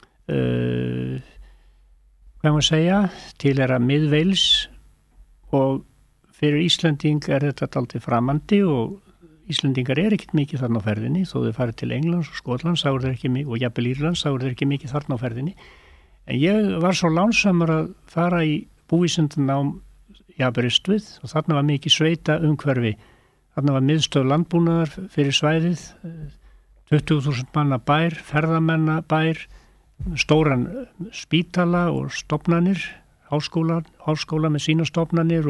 hvað maður segja, til mið-Wales, og fyrir Íslending þetta dálítið framandi og Íslendingar ekkert mikið þarna á ferðinni, þó þau farið til Englands og Skotlands og jafnvel Írlands, þá þeir ekki mikið þarna á ferðinni. En ég var svo lánsamur að fara í búvísindanám í Aberystwyth og þarna var mikið sveita umhverfi. Þarna var miðstöð landbúnaðar fyrir svæðið, 20.000 manna bær, ferðamenna bær, stóran spítala og stofnanir, háskóla með sína stofnanir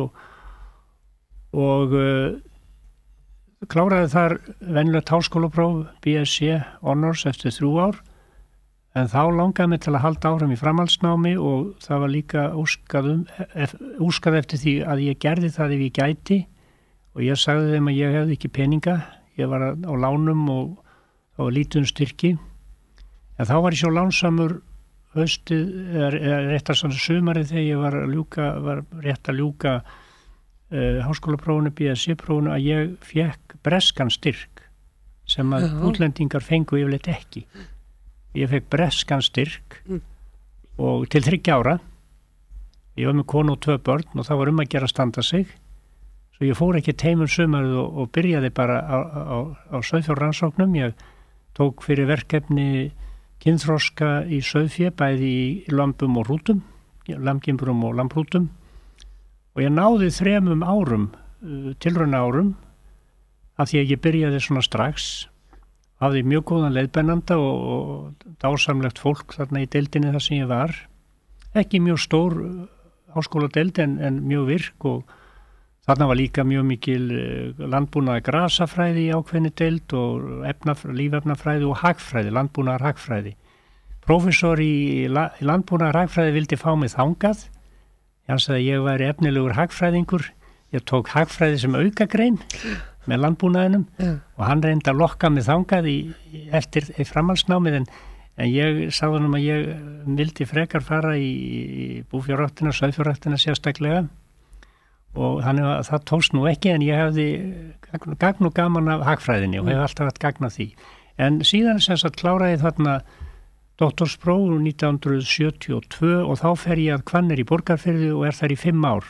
og kláraði þar venjulegt háskólapróf, BSc Honors eftir 3 ár, en þá langaði mig til að halda áfram í framhaldsnámi og það var líka óskað eftir því að ég gerði það ef ég gæti, og ég sagði þeim að ég hefði ekki peninga, ég var á lánum og það var lítið styrki. En þá var ég svo lánsamur haustið, réttar svona sumarið þegar ég var rétt að ljúka háskólaprófunu, BSc-prófunu, að ég fekk breskan styrk sem að útlendingar fengu yfirleitt ekki. Ég fekk breskan styrk og til 3 ára. Ég var með konu og 2 börn og það var að gera að standa sig. Svo ég fór ekki heim sumarið og byrjaði bara á sauðfjárrannsóknum. Ég tók fyrir verkefni kynþroska í sauðfé, bæði í lambum og hrútum, lambgimbrum og lambrútum, og ég náði 3 árum, tilrauna árum, af því að ég byrjaði svona strax, hafði mjög góðan leiðbeinanda og dásamlegt fólk þarna í deildinni þar sem ég var, ekki mjög stór háskóladeild en mjög virk, og þarna var líka mjög mikil landbúnaðar grasafræði í ákveðni deild og lífefnafræði og hagfræði, landbúnaðar hagfræði. Prófessor í landbúnaðar hagfræði vildi fá mig þangað. Hann sagði að ég væri efnilegur hagfræðingur. Ég tók hagfræði sem aukagrein með landbúnaðinum og hann reyndi að lokka mig þangað eftir framhaldsnámið, en ég sagði hann að ég vildi frekar fara í búfjárræktina, sauðfjárræktina sérstaklega. Og það tókst nú ekki, en ég hefði gagn og gaman af hagfræðinni og hef alltaf haft gagn af því. En síðan sem sagt kláraði þarna doktorspróf 1972 og þá fer ég að Hvanneyri í Borgarfirði og þar í 5 ár.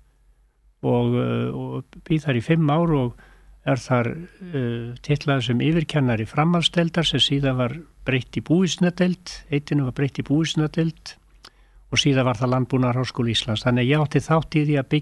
Og býð þar í 5 ár og þar titlaður sem yfirkennari framhaldsdeildar sem síðan var breytt í búvísindadeild, heitinu var breytt í búvísindadeild. Og síðan var það Landbúnaðarháskóli Íslands. Þannig að ég átti þátt í því að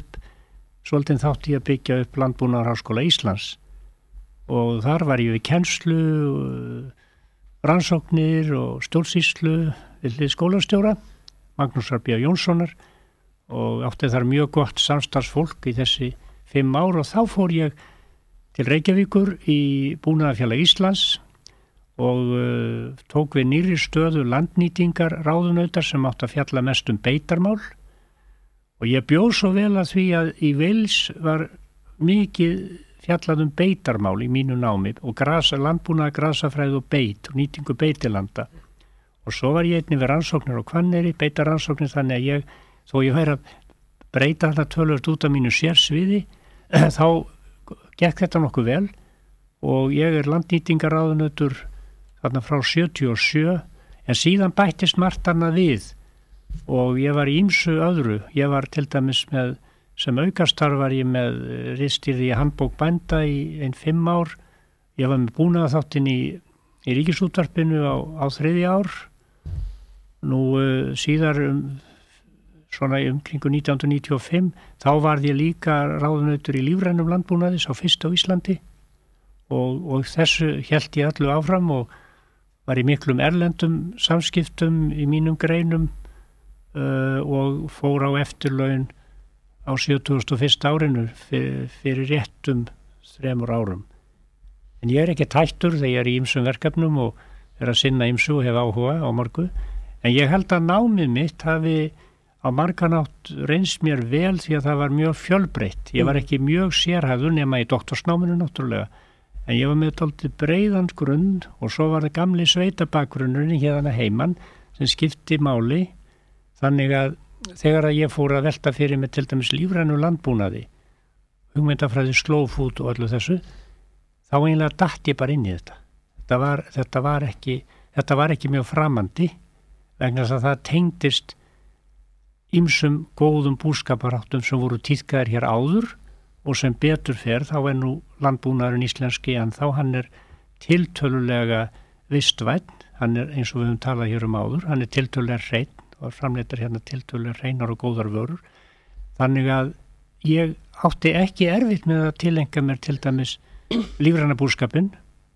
byggja upp Landbúnaðarháskóla Íslands. Og þar var ég við kennslu, rannsóknir og stjórnsýslu við hlið skólastjóra, Magnúsar B. Jónssonar, og átti þar mjög gott samstarfsfólk í þessi 5 ár, og þá fór ég til Reykjavíkur í Búnaðarfélag Íslands og tók við nýrri stöðu landnýtingar ráðunautar sem átt að fjalla mest beitarmál, og ég bjóð svo vel að því að í Wales var mikið fjallað beitarmál í mínu námi og landbúnaðar, grasafræði og beit og nýtingu beitilanda, og svo var ég einnig við rannsóknir á Hvanneyri, beitarrannsóknir, þannig að þó ég væri að breyta þetta tölvöld út af mínu sérsviði þá gekk þetta nokkuð vel, og ég landnýtingaráðunautur þarna frá 77, en síðan bættist margt annað við og ég var í ýmsu öðru. Ég var til dæmis sem aukastarf var ég með ritstýrði í handbók bænda í 5 ár. Ég var með búnaðarþáttinn í Ríkisútvarpinu á 3. ár. Nú síðar svona kringu 1995, þá varð ég líka ráðunautur í lífrænum landbúnaðis á fyrst á Íslandi og þessu hélt ég allu áfram og var í miklum erlendum samskiptum í mínum greinum og fór á eftirlaun á 71. árinu fyrir réttum 3 árum. En ég ekki tættur þegar ég í ýmsum verkefnum og að sinna ýmsu og hef áhuga á margu. En ég held að námið mitt hafi á marganátt reynst mér vel því að það var mjög fjölbreytt. Ég var ekki mjög sérhæfður nema í doktorsnáminu náttúrulega. En ég var með dálítið breiðan grunn og svo var það gamli sveitabakgrunnurinn hérna heiman sem skipti máli. Þannig að þegar að ég fór að velta fyrir mig til dæmis lífrænu landbúnaði, hugmyndafræði slow food og öllu þessu, þá eiginlega datt ég bara inn í þetta. Þetta var ekki mjög framandi vegna þess að það tengdist ýmsum góðum búskaparháttum sem voru tíðkaðir hér áður og sem betur fer þá nú landbúnaðurinn íslenski en þá hann tiltölulega vistvænn, hann eins og við höfum talað hér áður, hann tiltölulega hreinn og framleitar hérna tiltölulega hreinar og góðar vörur. Þannig að ég átti ekki erfitt með að tilengja mér til dæmis lífræna búskapinn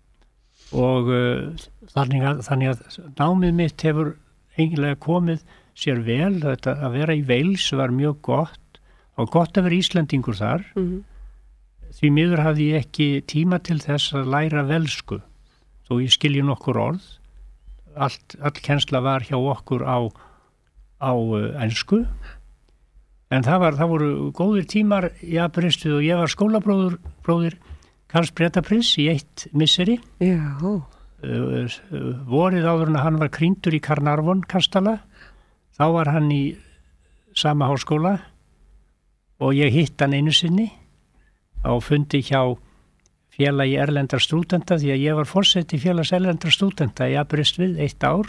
og þannig að námið mitt hefur eiginlega komið sér vel. Þetta að vera í Wales var mjög gott og gott að vera Íslendingur þar. Því miður hafði ég ekki tíma til þess að læra velsku þó ég skilji nokkur orð. All kennsla var hjá okkur á ensku en það voru góðir tímar í Aberystwyth og ég var skólabróðir Karls Bretaprins í 1 misseri. Já. Vorið áður en hann var krýndur í Carnarvon kastala, þá var hann í sama háskóla og ég hitt hann einu sinni á fundi hjá félagi erlendra stúdenta því að ég var forseti félags erlendra stúdenta í Aberystwyth 1 ár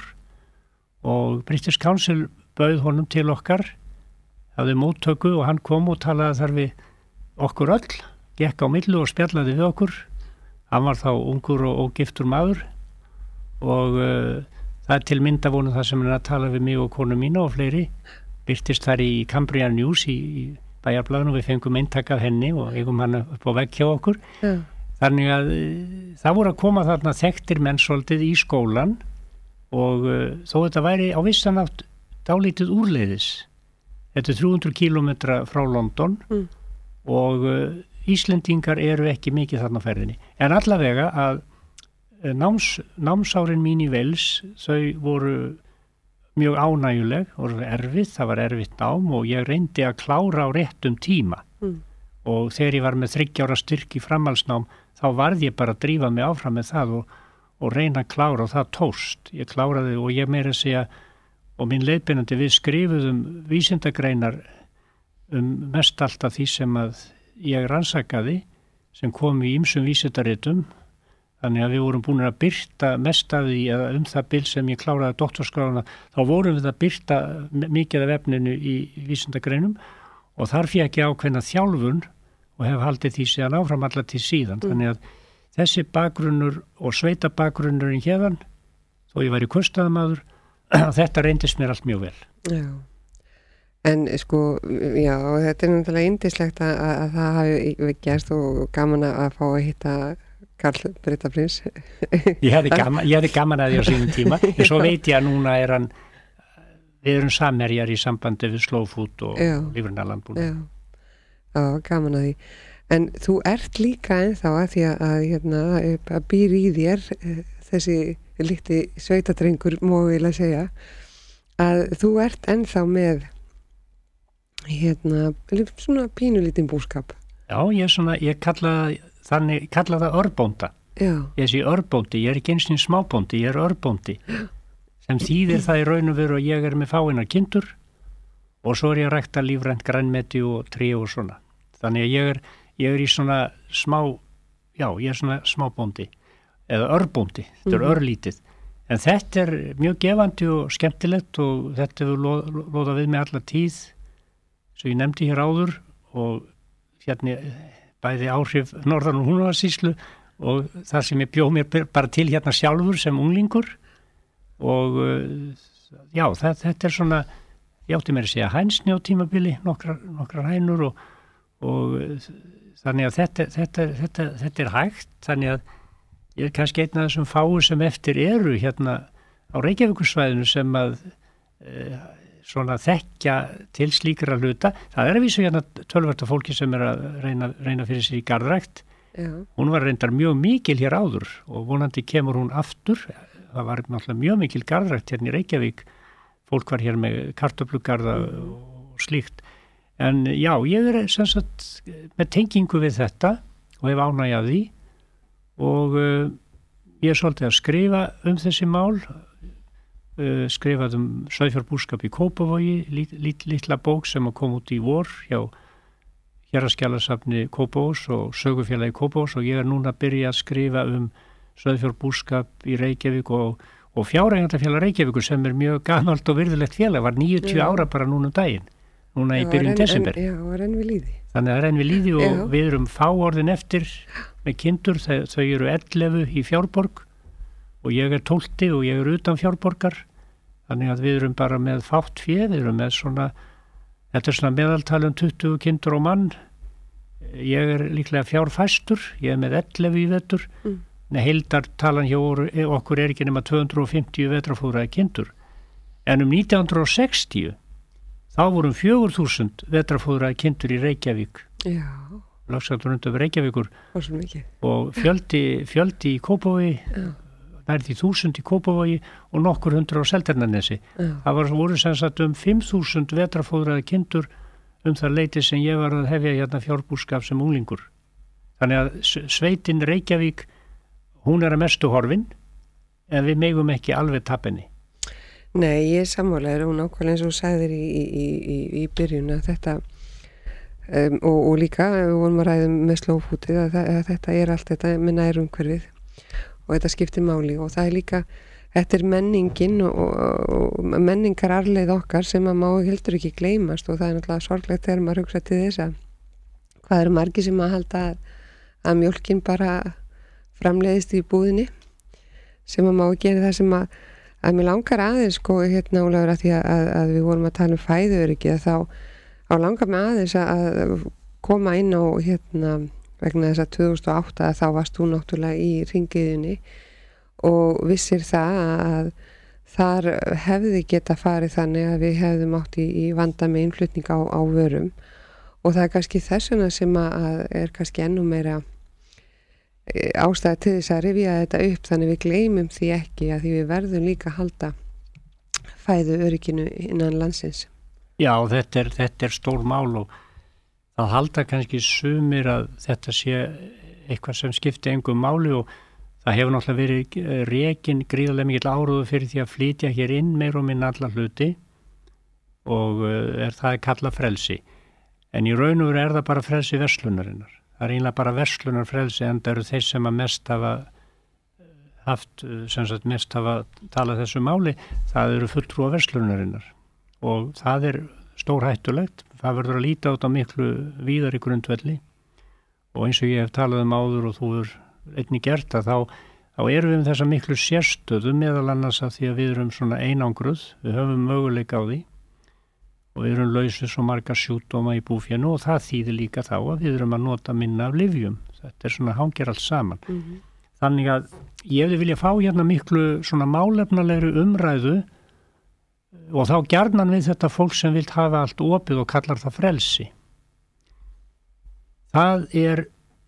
og British Council bauð honum til okkar, hafði móttöku og hann kom og talaði þar við okkur öll, gekk á millu og spjallaði við okkur. Hann var þá ungur og giftur maður og það til myndavonu það sem hann að tala við mig og konu mína og fleiri, birtist þar í Cambrian News í bæjarblaðinu og við fengum eintak af henni og eigum hann upp á vegg hjá okkur. Þannig að það voru að koma þarna þekktir menn svolítið í skólan og þó þetta væri á vissanátt dálítið úrleiðis. Þetta 300 kilometra frá London og Íslendingar eru ekki mikið þarna á ferðinni. En allavega að námsárin mín í Wales, þau voru mjög ánægjuleg og erfitt, það var erfitt nám og ég reyndi að klára á réttum tíma. Og þegar ég var með 3 ára styrk í framhaldsnám, þá varð ég bara að drífa mig áfram með það og reyna að klára og það tókst. Ég kláraði og ég meira að segja og minn leiðbeinandi við skrifuðum vísindagreinar mest allt af því sem að ég rannsakaði sem kom í ýmsum vísindaritum. Þannig að við vorum búin að birta mest af því eða það bil sem ég kláraði doktorskrána, þá vorum við að birta mikið af efninu í vísindagreinum og þar fékk ég ákveðna þjálfun og hef haldið því síðan áfram alla til síðan. Þannig að þessi bakgrunnur og sveitabakgrunnurinn hérðan, þó ég væri kustamaður, þetta reyndist mér allt mjög vel. Já. En sko, já, þetta náttúrulega yndislegt að það hafi gerst og gaman að fá að hitta Karl Bretaprins. Ég hefði gaman að því á sínum tíma, en svo veit ég að núna við erum samherjar í sambandi við slow food og lífræna landbúnað. Já, gaman að því. En þú ert líka ennþá að því að býr í þér þessi litli sveitadrengur, má ég að segja, að þú ert ennþá með svona pínulítinn búskap. Já, ég kalla það örbónda. Já. Ég sé örbóndi, ég ekki eins og smábóndi, ég örbóndi. Sem þýðir það í raun og veru og ég með fáeinar kindur og svo ég að rækta lífrænt grænmeti og tré og svona. Þannig að ég í svona ég svona smábóndi eða örbóndi, þetta örlítið. En þetta mjög gefandi og skemmtilegt og þetta hefur loðað við mig alla tíð sem ég nefndi hér áður og hérna bæði áhrif Norðan- og Húnavatnssýslu og það sem ég bjó mér bara til hérna sjálfur sem unglingur og þetta svona, ég átti mér að segja hænsni á tímabili, nokkrar hænur og þannig að þetta er hægt, þannig að ég er kannski einn af þessum fáu sem eftir eru hérna á Reykjavíkursvæðinu sem að svona þekkja til slíkra hluta. Það er að vísu hérna töluvert af fólki sem er að reyna fyrir sér í garðrækt. Já. Hún var reyndar mjög mikil hér áður og vonandi kemur hún aftur. Það var náttúrulega mjög mikil garðrækt hérna í Reykjavík. Fólk var hér með kartöflugarða og slíkt. En já, ég er sem sagt með tengingu við þetta og hef ánægja því og ég er svolítið að skrifa þessi mál, skrifað sauðfjárbúskap í Kópavogi, litla bók sem kom út í vor hjá Héraðsskjalasafni Kópavós og Sögufélagi Kópavós og ég er núna að byrja að skrifa sauðfjárbúskap í Reykjavík og Fjáreigendafélag Reykjavíkur sem er mjög gamalt og virðulegt félag, var 90 ára bara núna daginn, núna í byrjun desember. Já, og enn við líði. Þannig að það er enn við líði og við erum fáorðin eftir með kindur, þau eru 11 í Fjárborg og ég er 12 og ég er utan Fjárborgar, þannig að við erum bara með fátt fé, við erum með svona, þetta er svona meðaltalum 20 kindur og mann, ég er líklega fjárfæstur, ég er með 11 í vetur, heildartalan hjá okkur er ekki nema 250 vetrafóðraði kindur, en 1960 þá vorum 4.000 vetrafóðraði kindur í Reykjavík. Já. Lögskattur undan Reykjavíkur og fjöldi í Kópavogi, nærði 1000 í Kópavogi og nokkur 100 á Seltjarnarnesi. Það voru sem sagt 5.000 vetrafóðraði kindur það leiti sem ég var að hefja hérna fjárbúskap sem unglingur. Þannig að sveitin Reykjavík, hún er að mestu horfin, en við megum ekki alveg tapenni. Nei, ég er sammálaður og nákvæmlega eins og sagðir í byrjun að þetta og líka við vorum að ræða með slófútið að þetta er allt þetta með nærumhverfið og þetta skiptir máli og það er líka, þetta er menningin og menningararleið okkar sem að má heldur ekki gleymast og það er náttúrulega sorglegt þegar maður hugsa til þess að hvað eru margir sem að halda að mjólkin bara framleiðist í búðinni sem að má gera það sem að mér langar aðeins sko hérna Ólafur að því að við vorum að tala fæðuöryggi að þá langar mig aðeins að koma inn á hérna vegna þess að 2008 að þá varst þú náttúrulega í hringiðunni og vissir það að þar hefði geta farið þannig að við hefðum átt í vanda með innflutning á vörum og það er kannski þessuna sem að er kannski ennú meira ástæða til þess að rifja þetta upp þannig við gleymum því ekki að því við verðum líka að halda fæðu örygginu innan landsins. Já, þetta er stór mál og það halda kannski sumir að þetta sé eitthvað sem skipti engum máli og það hefur náttúrulega verið rekin gríðarlega mikill áróðu fyrir því að flytja hér inn meir og minna alla hluti og það kallað frelsi. En í raun og veru er það bara frelsi verslunarinnar. Það er eiginlega bara verslunarfrelsi en það eru þeir sem að mest hafa haft, sem sagt mest hafa talað þessu máli, það eru fulltrúa verslunarinnar og það er stórhættulegt, það verður að líta út á miklu víðar í grundvelli og eins og ég hef talað áður og þú er einnig gert að þá erum við þessa miklu sérstöðu meðal annars að því að við erum svona einangruð, við höfum möguleika á því og við erum lausið svo marga sjúkdóma í búfénu og það þýðir líka þá að við erum að nota minna af lyfjum. Þetta er svona hangir allt saman. Þannig að ég hefði vilja fá hérna miklu svona málefnalegri umræðu og þá gjarnan við þetta fólk sem vilt hafa allt opið og kallar það frelsi. Það er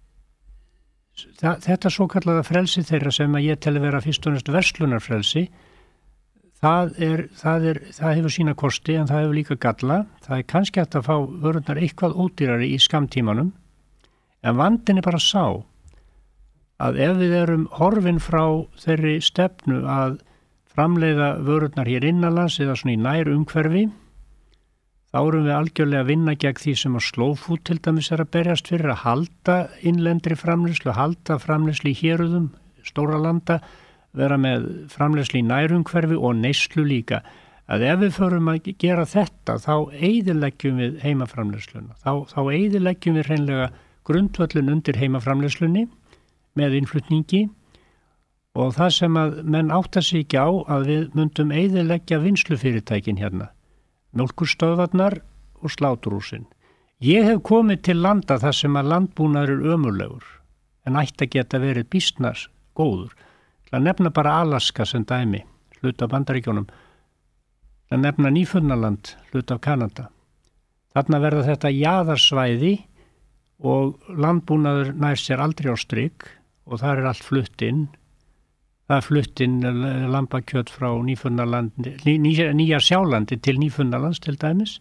þetta svo kallaða frelsi þeirra sem að ég tel vera fyrst og næst verslunarfrelsi. Það hefur sína kosti en það hefur líka galla. Það er kannski hægt að fá vörurnar eitthvað ódýrari í skammtímanum en vandinn er bara sá að ef við erum horfin frá þeirri stefnu að framleiða vörurnar hér innanlands eða svona í nær umhverfi þá erum við algjörlega að vinna gegn því sem að Slow Food til dæmis er að berjast fyrir að halda innlendri framleiðslu, halda framleiðslu í héruðum, stóra landa vera með framleiðslu í nærumhverfi og neyslu líka. Að ef við förum að gera þetta, þá eyðileggjum við heimaframleiðsluna. Þá eyðileggjum við hreinlega grundvöllin undir heimaframleiðslunni með innflutningi og það sem að menn átta sig ekki á að við myndum eyðileggja vinnslufyrirtækin hérna. mjólkurstöðvarnar og sláturhúsin. Ég hef komið til landa þar sem að landbúnaður er ömurlegur en ætti að geta verið býstnas góður. Það nefna bara Alaska sem dæmi, hluta af Bandaríkjónum. Það nefna Nýfundnaland, hluta af Kanada. Þarna verða þetta jaðarsvæði og landbúnaður nær sér aldrei á strik og þar er allt flutt inn. Það er flutt inn lambakjöt frá Nýja Sjálandi til Nýfundnalands til dæmis.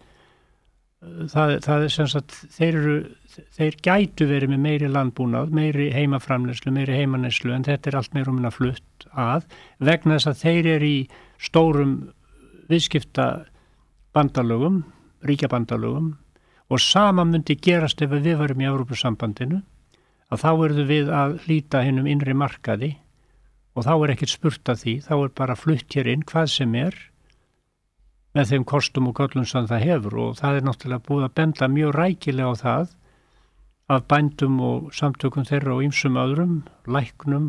Það er sem sagt, þeir gætu verið með meiri landbúnað, meiri heimaframneyslu, meiri heimaneyslu en þetta er allt meira og minna flutt að vegna þess að þeir eru í stórum viðskipta bandalögum, ríkjabandalögum og sama myndi gerast ef við varum í Evrópusambandinu að þá verðum við að hlíta hinnum innri markaði og þá er ekkert spurt að því, þá er bara flutt hér inn hvað sem er með þeim kostum og göllum sem það hefur og það er náttúrulega búið að benda mjög rækilega á það af bændum og samtökum þeirra og ýmsum öðrum, læknum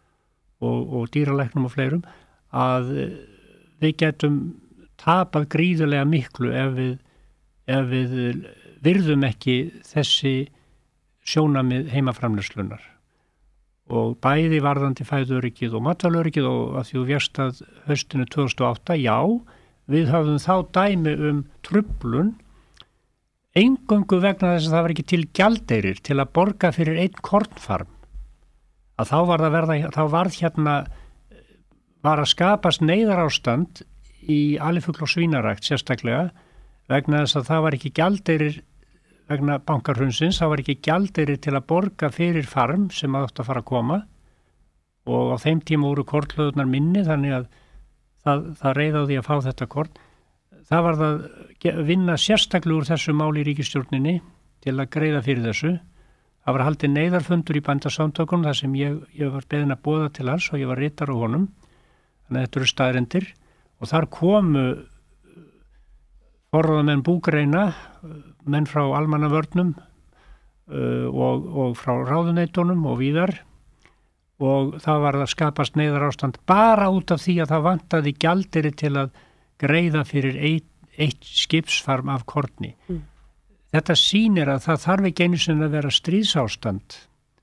og dýralæknum og fleirum að við getum tapað gríðarlega miklu ef við virðum ekki þessi sjónamið heimaframleiðslunnar og bæði varðandi fæðuöryggið og matvælaöryggið og að því þú vérst að haustinu 2008, já, við höfðum þá dæmi truflun eingöngu vegna þess að það var ekki til gjaldeyrir til að borga fyrir einn kornfarm. Að þá var að skapast neyðarástand í alifugl og svínarækt sérstaklega vegna þess að það var ekki gjaldeyrir vegna bankarhrunsins, það var ekki gjaldeyrir til að borga fyrir farm sem átti að fara að koma og á þeim tíma voru kornhlöðunar minni þannig að það reið á því að fá þetta korn. Það var að vinna sérstaklega úr þessu máli í ríkisstjórninni til að greiða fyrir þessu. Það var haldið neyðarfundur í bændasamtökunum þar sem ég var beðin að boða til hans og ég var ritar á honum. Þannig að þetta eru staðreyndir og þar komu forráðamenn búgreina, menn frá almannavörnum og frá ráðuneytunum og víðar og það var að skapast neyðarástand bara út af því að það vantaði gjaldeyri til að greiða fyrir eitt skipsfarm af korni. Þetta sýnir að það þarf ekki einu sinni að vera stríðsástand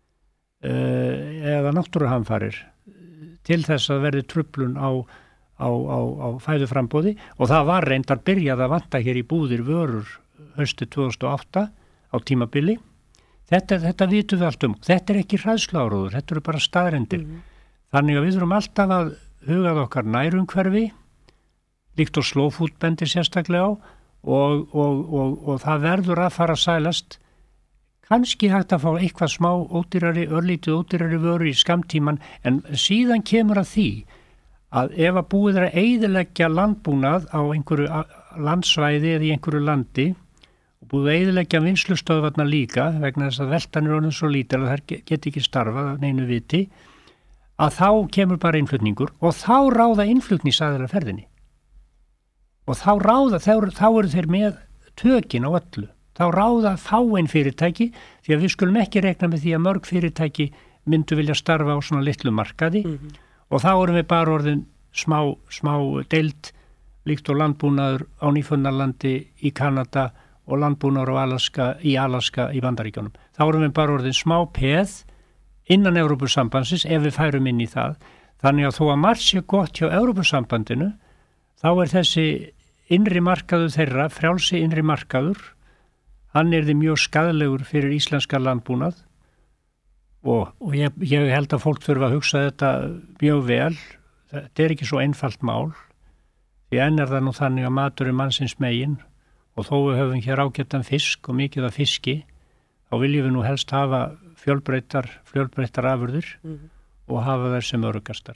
eða náttúruhamfarir til þess að verði truflun á fæðuframbóði og það var reyndar byrjað að vanta hér í búðir vörur haustið 2008 á tímabili. Þetta vitum við allt Þetta er ekki hræðsluáróður, þetta eru bara staðreyndir. Þannig að við þurfum alltaf að hugað okkar nærumhverfi, líkt og slow food bendir sérstaklega á og það verður að fara að sælast. Kannski hægt að fá eitthvað smá örlítið ódýrari vöru í skammtíman en síðan kemur að því að ef að búið er að eyðileggja landbúnað á einhverju landsvæði eða í einhverju landi og búið að eyðileggja vinnslustöðvarnar líka vegna þess að veltan er orðin svo lítil að þær geti ekki starfað af neinu viti að þá kemur bara innflutningur og þá ráða innflutningsaðilar ferðinni og þá eru þeir með tökin á öllu, þá ráða fáein fyrirtæki því að við skulum ekki rekna með því að mörg fyrirtæki myndu vilja starfa á svona litlu markaði og þá erum við bara orðin smá deild líkt og landbúnaður á Nýfundnalandi í Kanada og landbúnaður í Alaska í Bandaríkjónum. Þá erum við bara orðin smá peð innan Evrópusambandsins ef við færum inn í það. Þannig að þó að margt sé gott hjá Evrópusambandinu, þá er þessi innri markaður þeirra, frjálsi innri markaður, hann er því mjög skaðlegur fyrir íslenska landbúnað og ég held að fólk þurfa að hugsa þetta mjög vel. Þetta er ekki svo einfalt mál, því enn er það nú þannig að matur er mannsins megin og þó við höfum hér ágættan fisk og mikið af fiski, þá viljum við nú helst hafa fjölbreyttar afurðir og hafa þær sem öruggastar.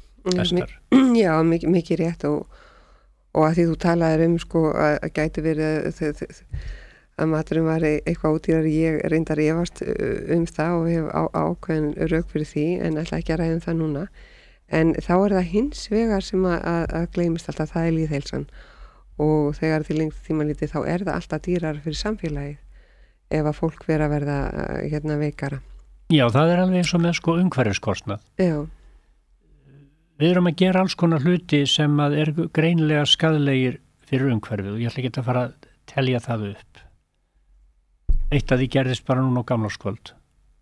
Já, mikið rétt og að því þú talaðir sko að gæti verið að maturinn var eitthvað ódýrar, ég reyndar efast það og hef ákveðin rauk fyrir því en ætla ekki að ræða það núna. En þá er það hins vegar sem að gleymist alltaf, það er lýðheilsan og þegar til lengt tíma lítið þá er það alltaf dýrar fyrir samfélagið ef að fólk vera að verða veikara. Já, það er alveg eins og með sko umhverfiskostnað. Já. Við erum að gera alls konar hluti sem að er greinilega skaðlegir fyrir umhverfið og ég ætla ekki að fara að telja það upp. Eitt af því gerðist bara núna á gamlárskvöld.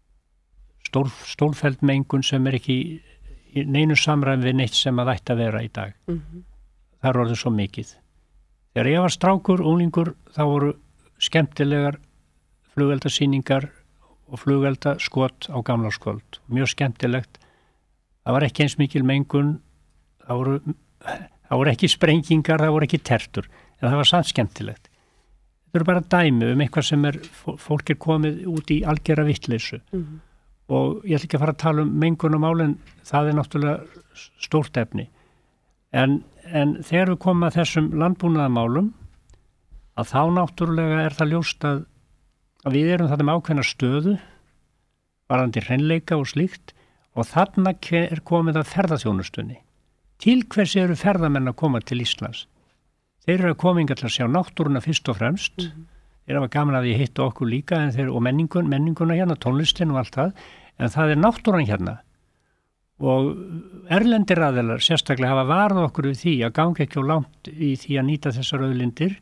Stórfelld mengun sem ekki í neinu samræmi við neitt sem að ætti að vera í dag. Það er orðið svo mikið. Þegar ég var strákur, unglingur, þá voru skemmtilegar flugeldasýningar og flugeldaskot á gamlárskvöld. Mjög skemmtilegt. Það var ekki eins mikil mengun, það voru ekki sprengingar, það voru ekki tertur, en það var samt skemmtilegt. Þetta eru bara dæmi eitthvað sem fólk komið út í algera vittleysu. Og ég ætla ekki að fara að tala mengunarmál, en það náttúrulega stórt efni. En þegar við komum að þessum landbúnaðarmálum, að þá náttúrulega það ljóst að við erum þarna með ákveðna stöðu, varðandi hreinleika og slíkt, og þarna komið að ferðaþjónustunni. Til hvers eru ferðamenn að koma til Íslands? Þeir eru að koma hingað til að sjá náttúruna fyrst og fremst. Þeir hafa gaman að ég hittu okkur líka og menninguna hérna, tónlistin og allt það, en það náttúran hérna. Og erlendir aðilar sérstaklega hafa varað okkur við því að ganga ekki á langt í því að nýta þessar auðlindir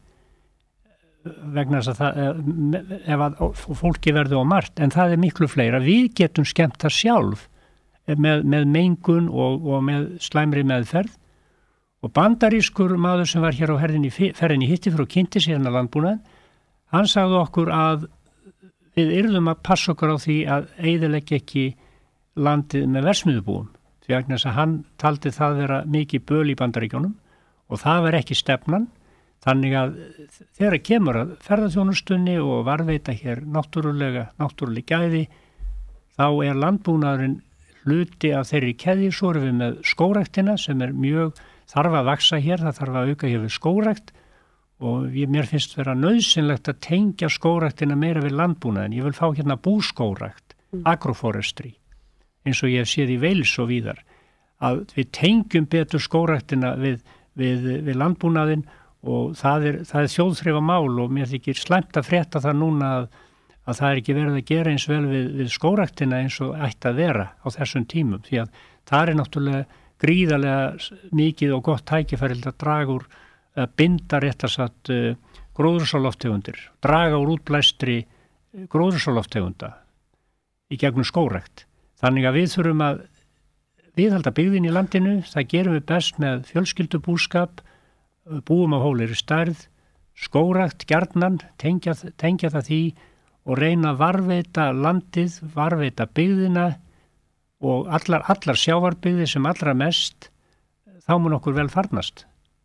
vegna þess að ef að fólki verður á margt, en það miklu fleira. Við getum skemmt það sjálf með mengun og með slæmri meðferð. Og bandarískur maður sem var hér á ferðinni hitti fyrir og kynnti sér hérna landbúnaðinn, hann sagði okkur að við yrðum að passa okkur á því að eyðileggja ekki landið með verksmiðjubúum, því að hann taldi það vera mikið böl í Bandaríkjunum og það var ekki stefnan. Þannig að þegar kemur að ferðaþjónustunni og varðveita hér náttúrulega gæði, þá landbúnaðurinn hluti af þeirri keðju. Svo erum við með skógræktina sem mjög þarf að vaksa hér, það þarf að auka hér við skógrækt og mér finnst vera nauðsynlegt að tengja skógræktina meira við landbúnaðin. Ég vil fá hérna búskógrækt, agroforestry, eins og ég hef séð í Wales og víðar, að við tengjum betur skógræktina við landbúnaðin og það er þjóðþrifa mál og mér þykir slæmt að frétta það núna að það ekki verið að gera eins vel við skógræktina eins og ætti að vera á þessum tímum, því að það náttúrulega gríðarlega mikið og gott tækifæri að draga úr, að binda réttarsagt gróðurhúsalofttegundir, draga úr útblæstri gróðurhúsalofttegunda í gegnum skógrækt. Þannig að við þurfum að viðhalda byggðin í landinu, það gerum við best með fjölskyldubúskap, búum á hóflegri stærð, skógrækt, gjarnan, tengja það því og reyna að varðveita landið, varðveita byggðina og allar sjávarbyggðir sem allra mest, þá mun okkur vel farnast.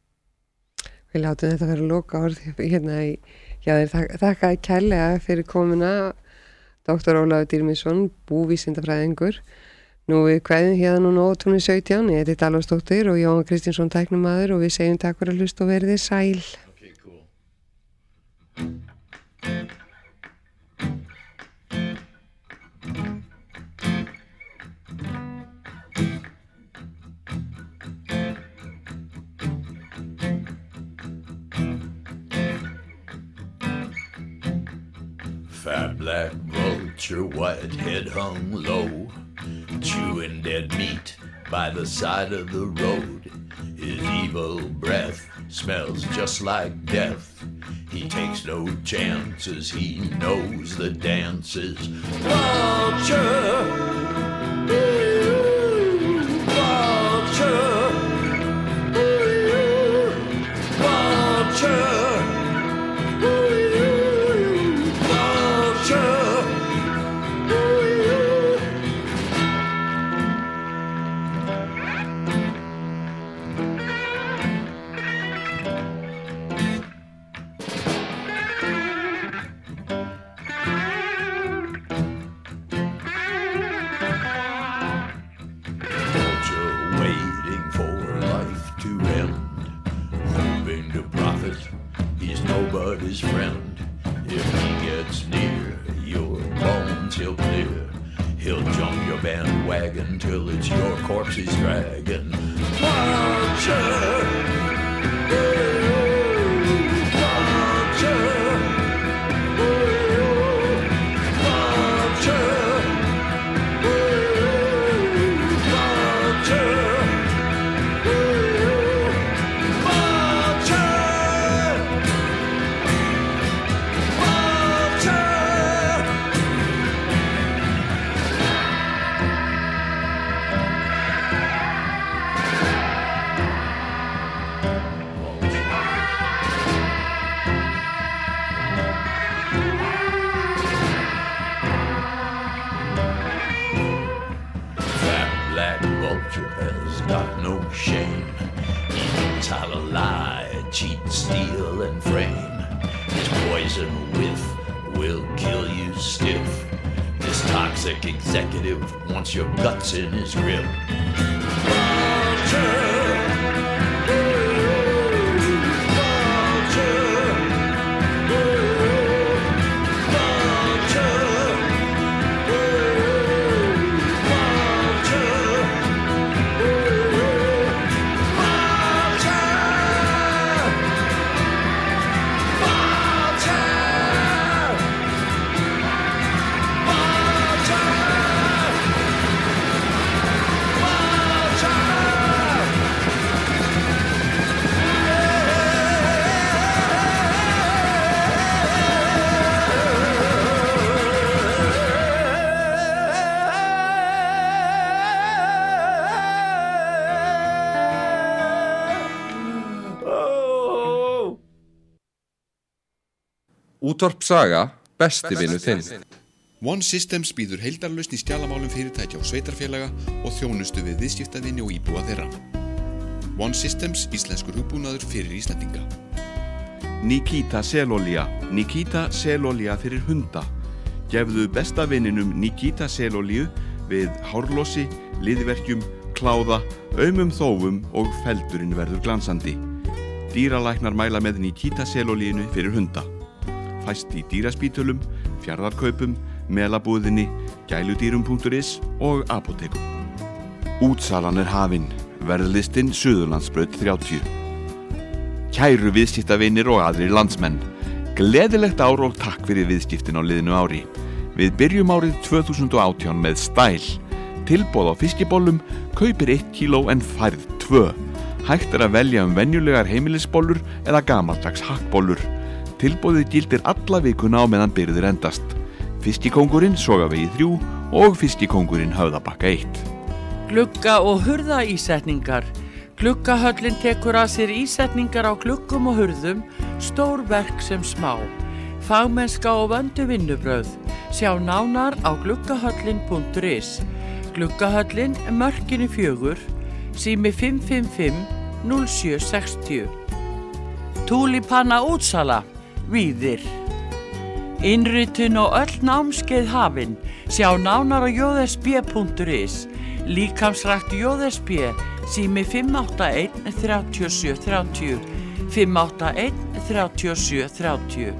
Við látum þetta vera loka orð hérna í þakka kærlega fyrir komuna Dr. Ólafur Dýrmundsson, búvísindafræðingur. Nú við kveðum hérna núna á Túni 17, ég heiti Dalvarsdóttir og Jóhann Kristinsson tæknumaður og við segjum takk fyrir að hlusta og verið sæl. Okay, cool. Fat black vulture, white head hung low, chewing dead meat by the side of the road. His evil breath smells just like death. He takes no chances, he knows the dances. Vulture, vulture, vulture. His friend, if he gets near your bones, he'll clear. He'll jump your bandwagon till it's your corpse he's dragging. Vulture, vulture, vulture, vulture. has got no shame. He can tell a lie, cheat, steal, and frame. His poison whiff will kill you stiff. This toxic executive wants your guts in his grip. Útvarp Saga, besti vinur þinn. One Systems býður heildarlausn í stjalamálum fyrirtækja og sveitarfélaga og þjónustu við viðskiptavinni og íbúa þeirra. One Systems, íslenskur hugbúnaður fyrir Íslendinga. Nikita selolía. Nikita selolía fyrir hunda. Gefðu besta vininum Nikita selolíu við hárlosi, liðverkjum, kláða, aumum þófum og feldurinn verður glansandi. Dýralæknar mæla með Nikita selolíinu fyrir hunda. Fæst í dýraspítölum, fjarðarkaupum, melabúðinni, gæludýrum.is og apótekum. Útsalan hafin, verðlistinn Suðurlandsbraut 30. Kæru viðskiptavinir og aðrir landsmenn, gleðilegt ár og takk fyrir viðskiptin á liðinu ári. Við byrjum árið 2018 með stæl. Tilboð á fiskibollum, kaupir 1 kíló en færð 2. Hægt að velja venjulegar heimilisbollur eða gamaldags hakkbollur. Tilboðið gildir alla vikuna á meðan birgðir endast. Fiskikóngurinn Sogavegi 3 og Fiskikóngurinn Höfðabakka 1. Glugga- og hurðaísetningar. Gluggahöllin tekur að sér ísetningar á gluggum og hurðum, stór verk sem smá. Fagmennska og vöndu vinnubrögð. Sjá nánar á gluggahöllin.is. Gluggahöllin, Mörkinni 4, sími 555 0760. Túlipanna útsala. Víðir. Innritun og öll námskeið hafin. Sjá nánar á jóðsb.is. Líkamsrækt JSB, sími 581 3730. 581 3730.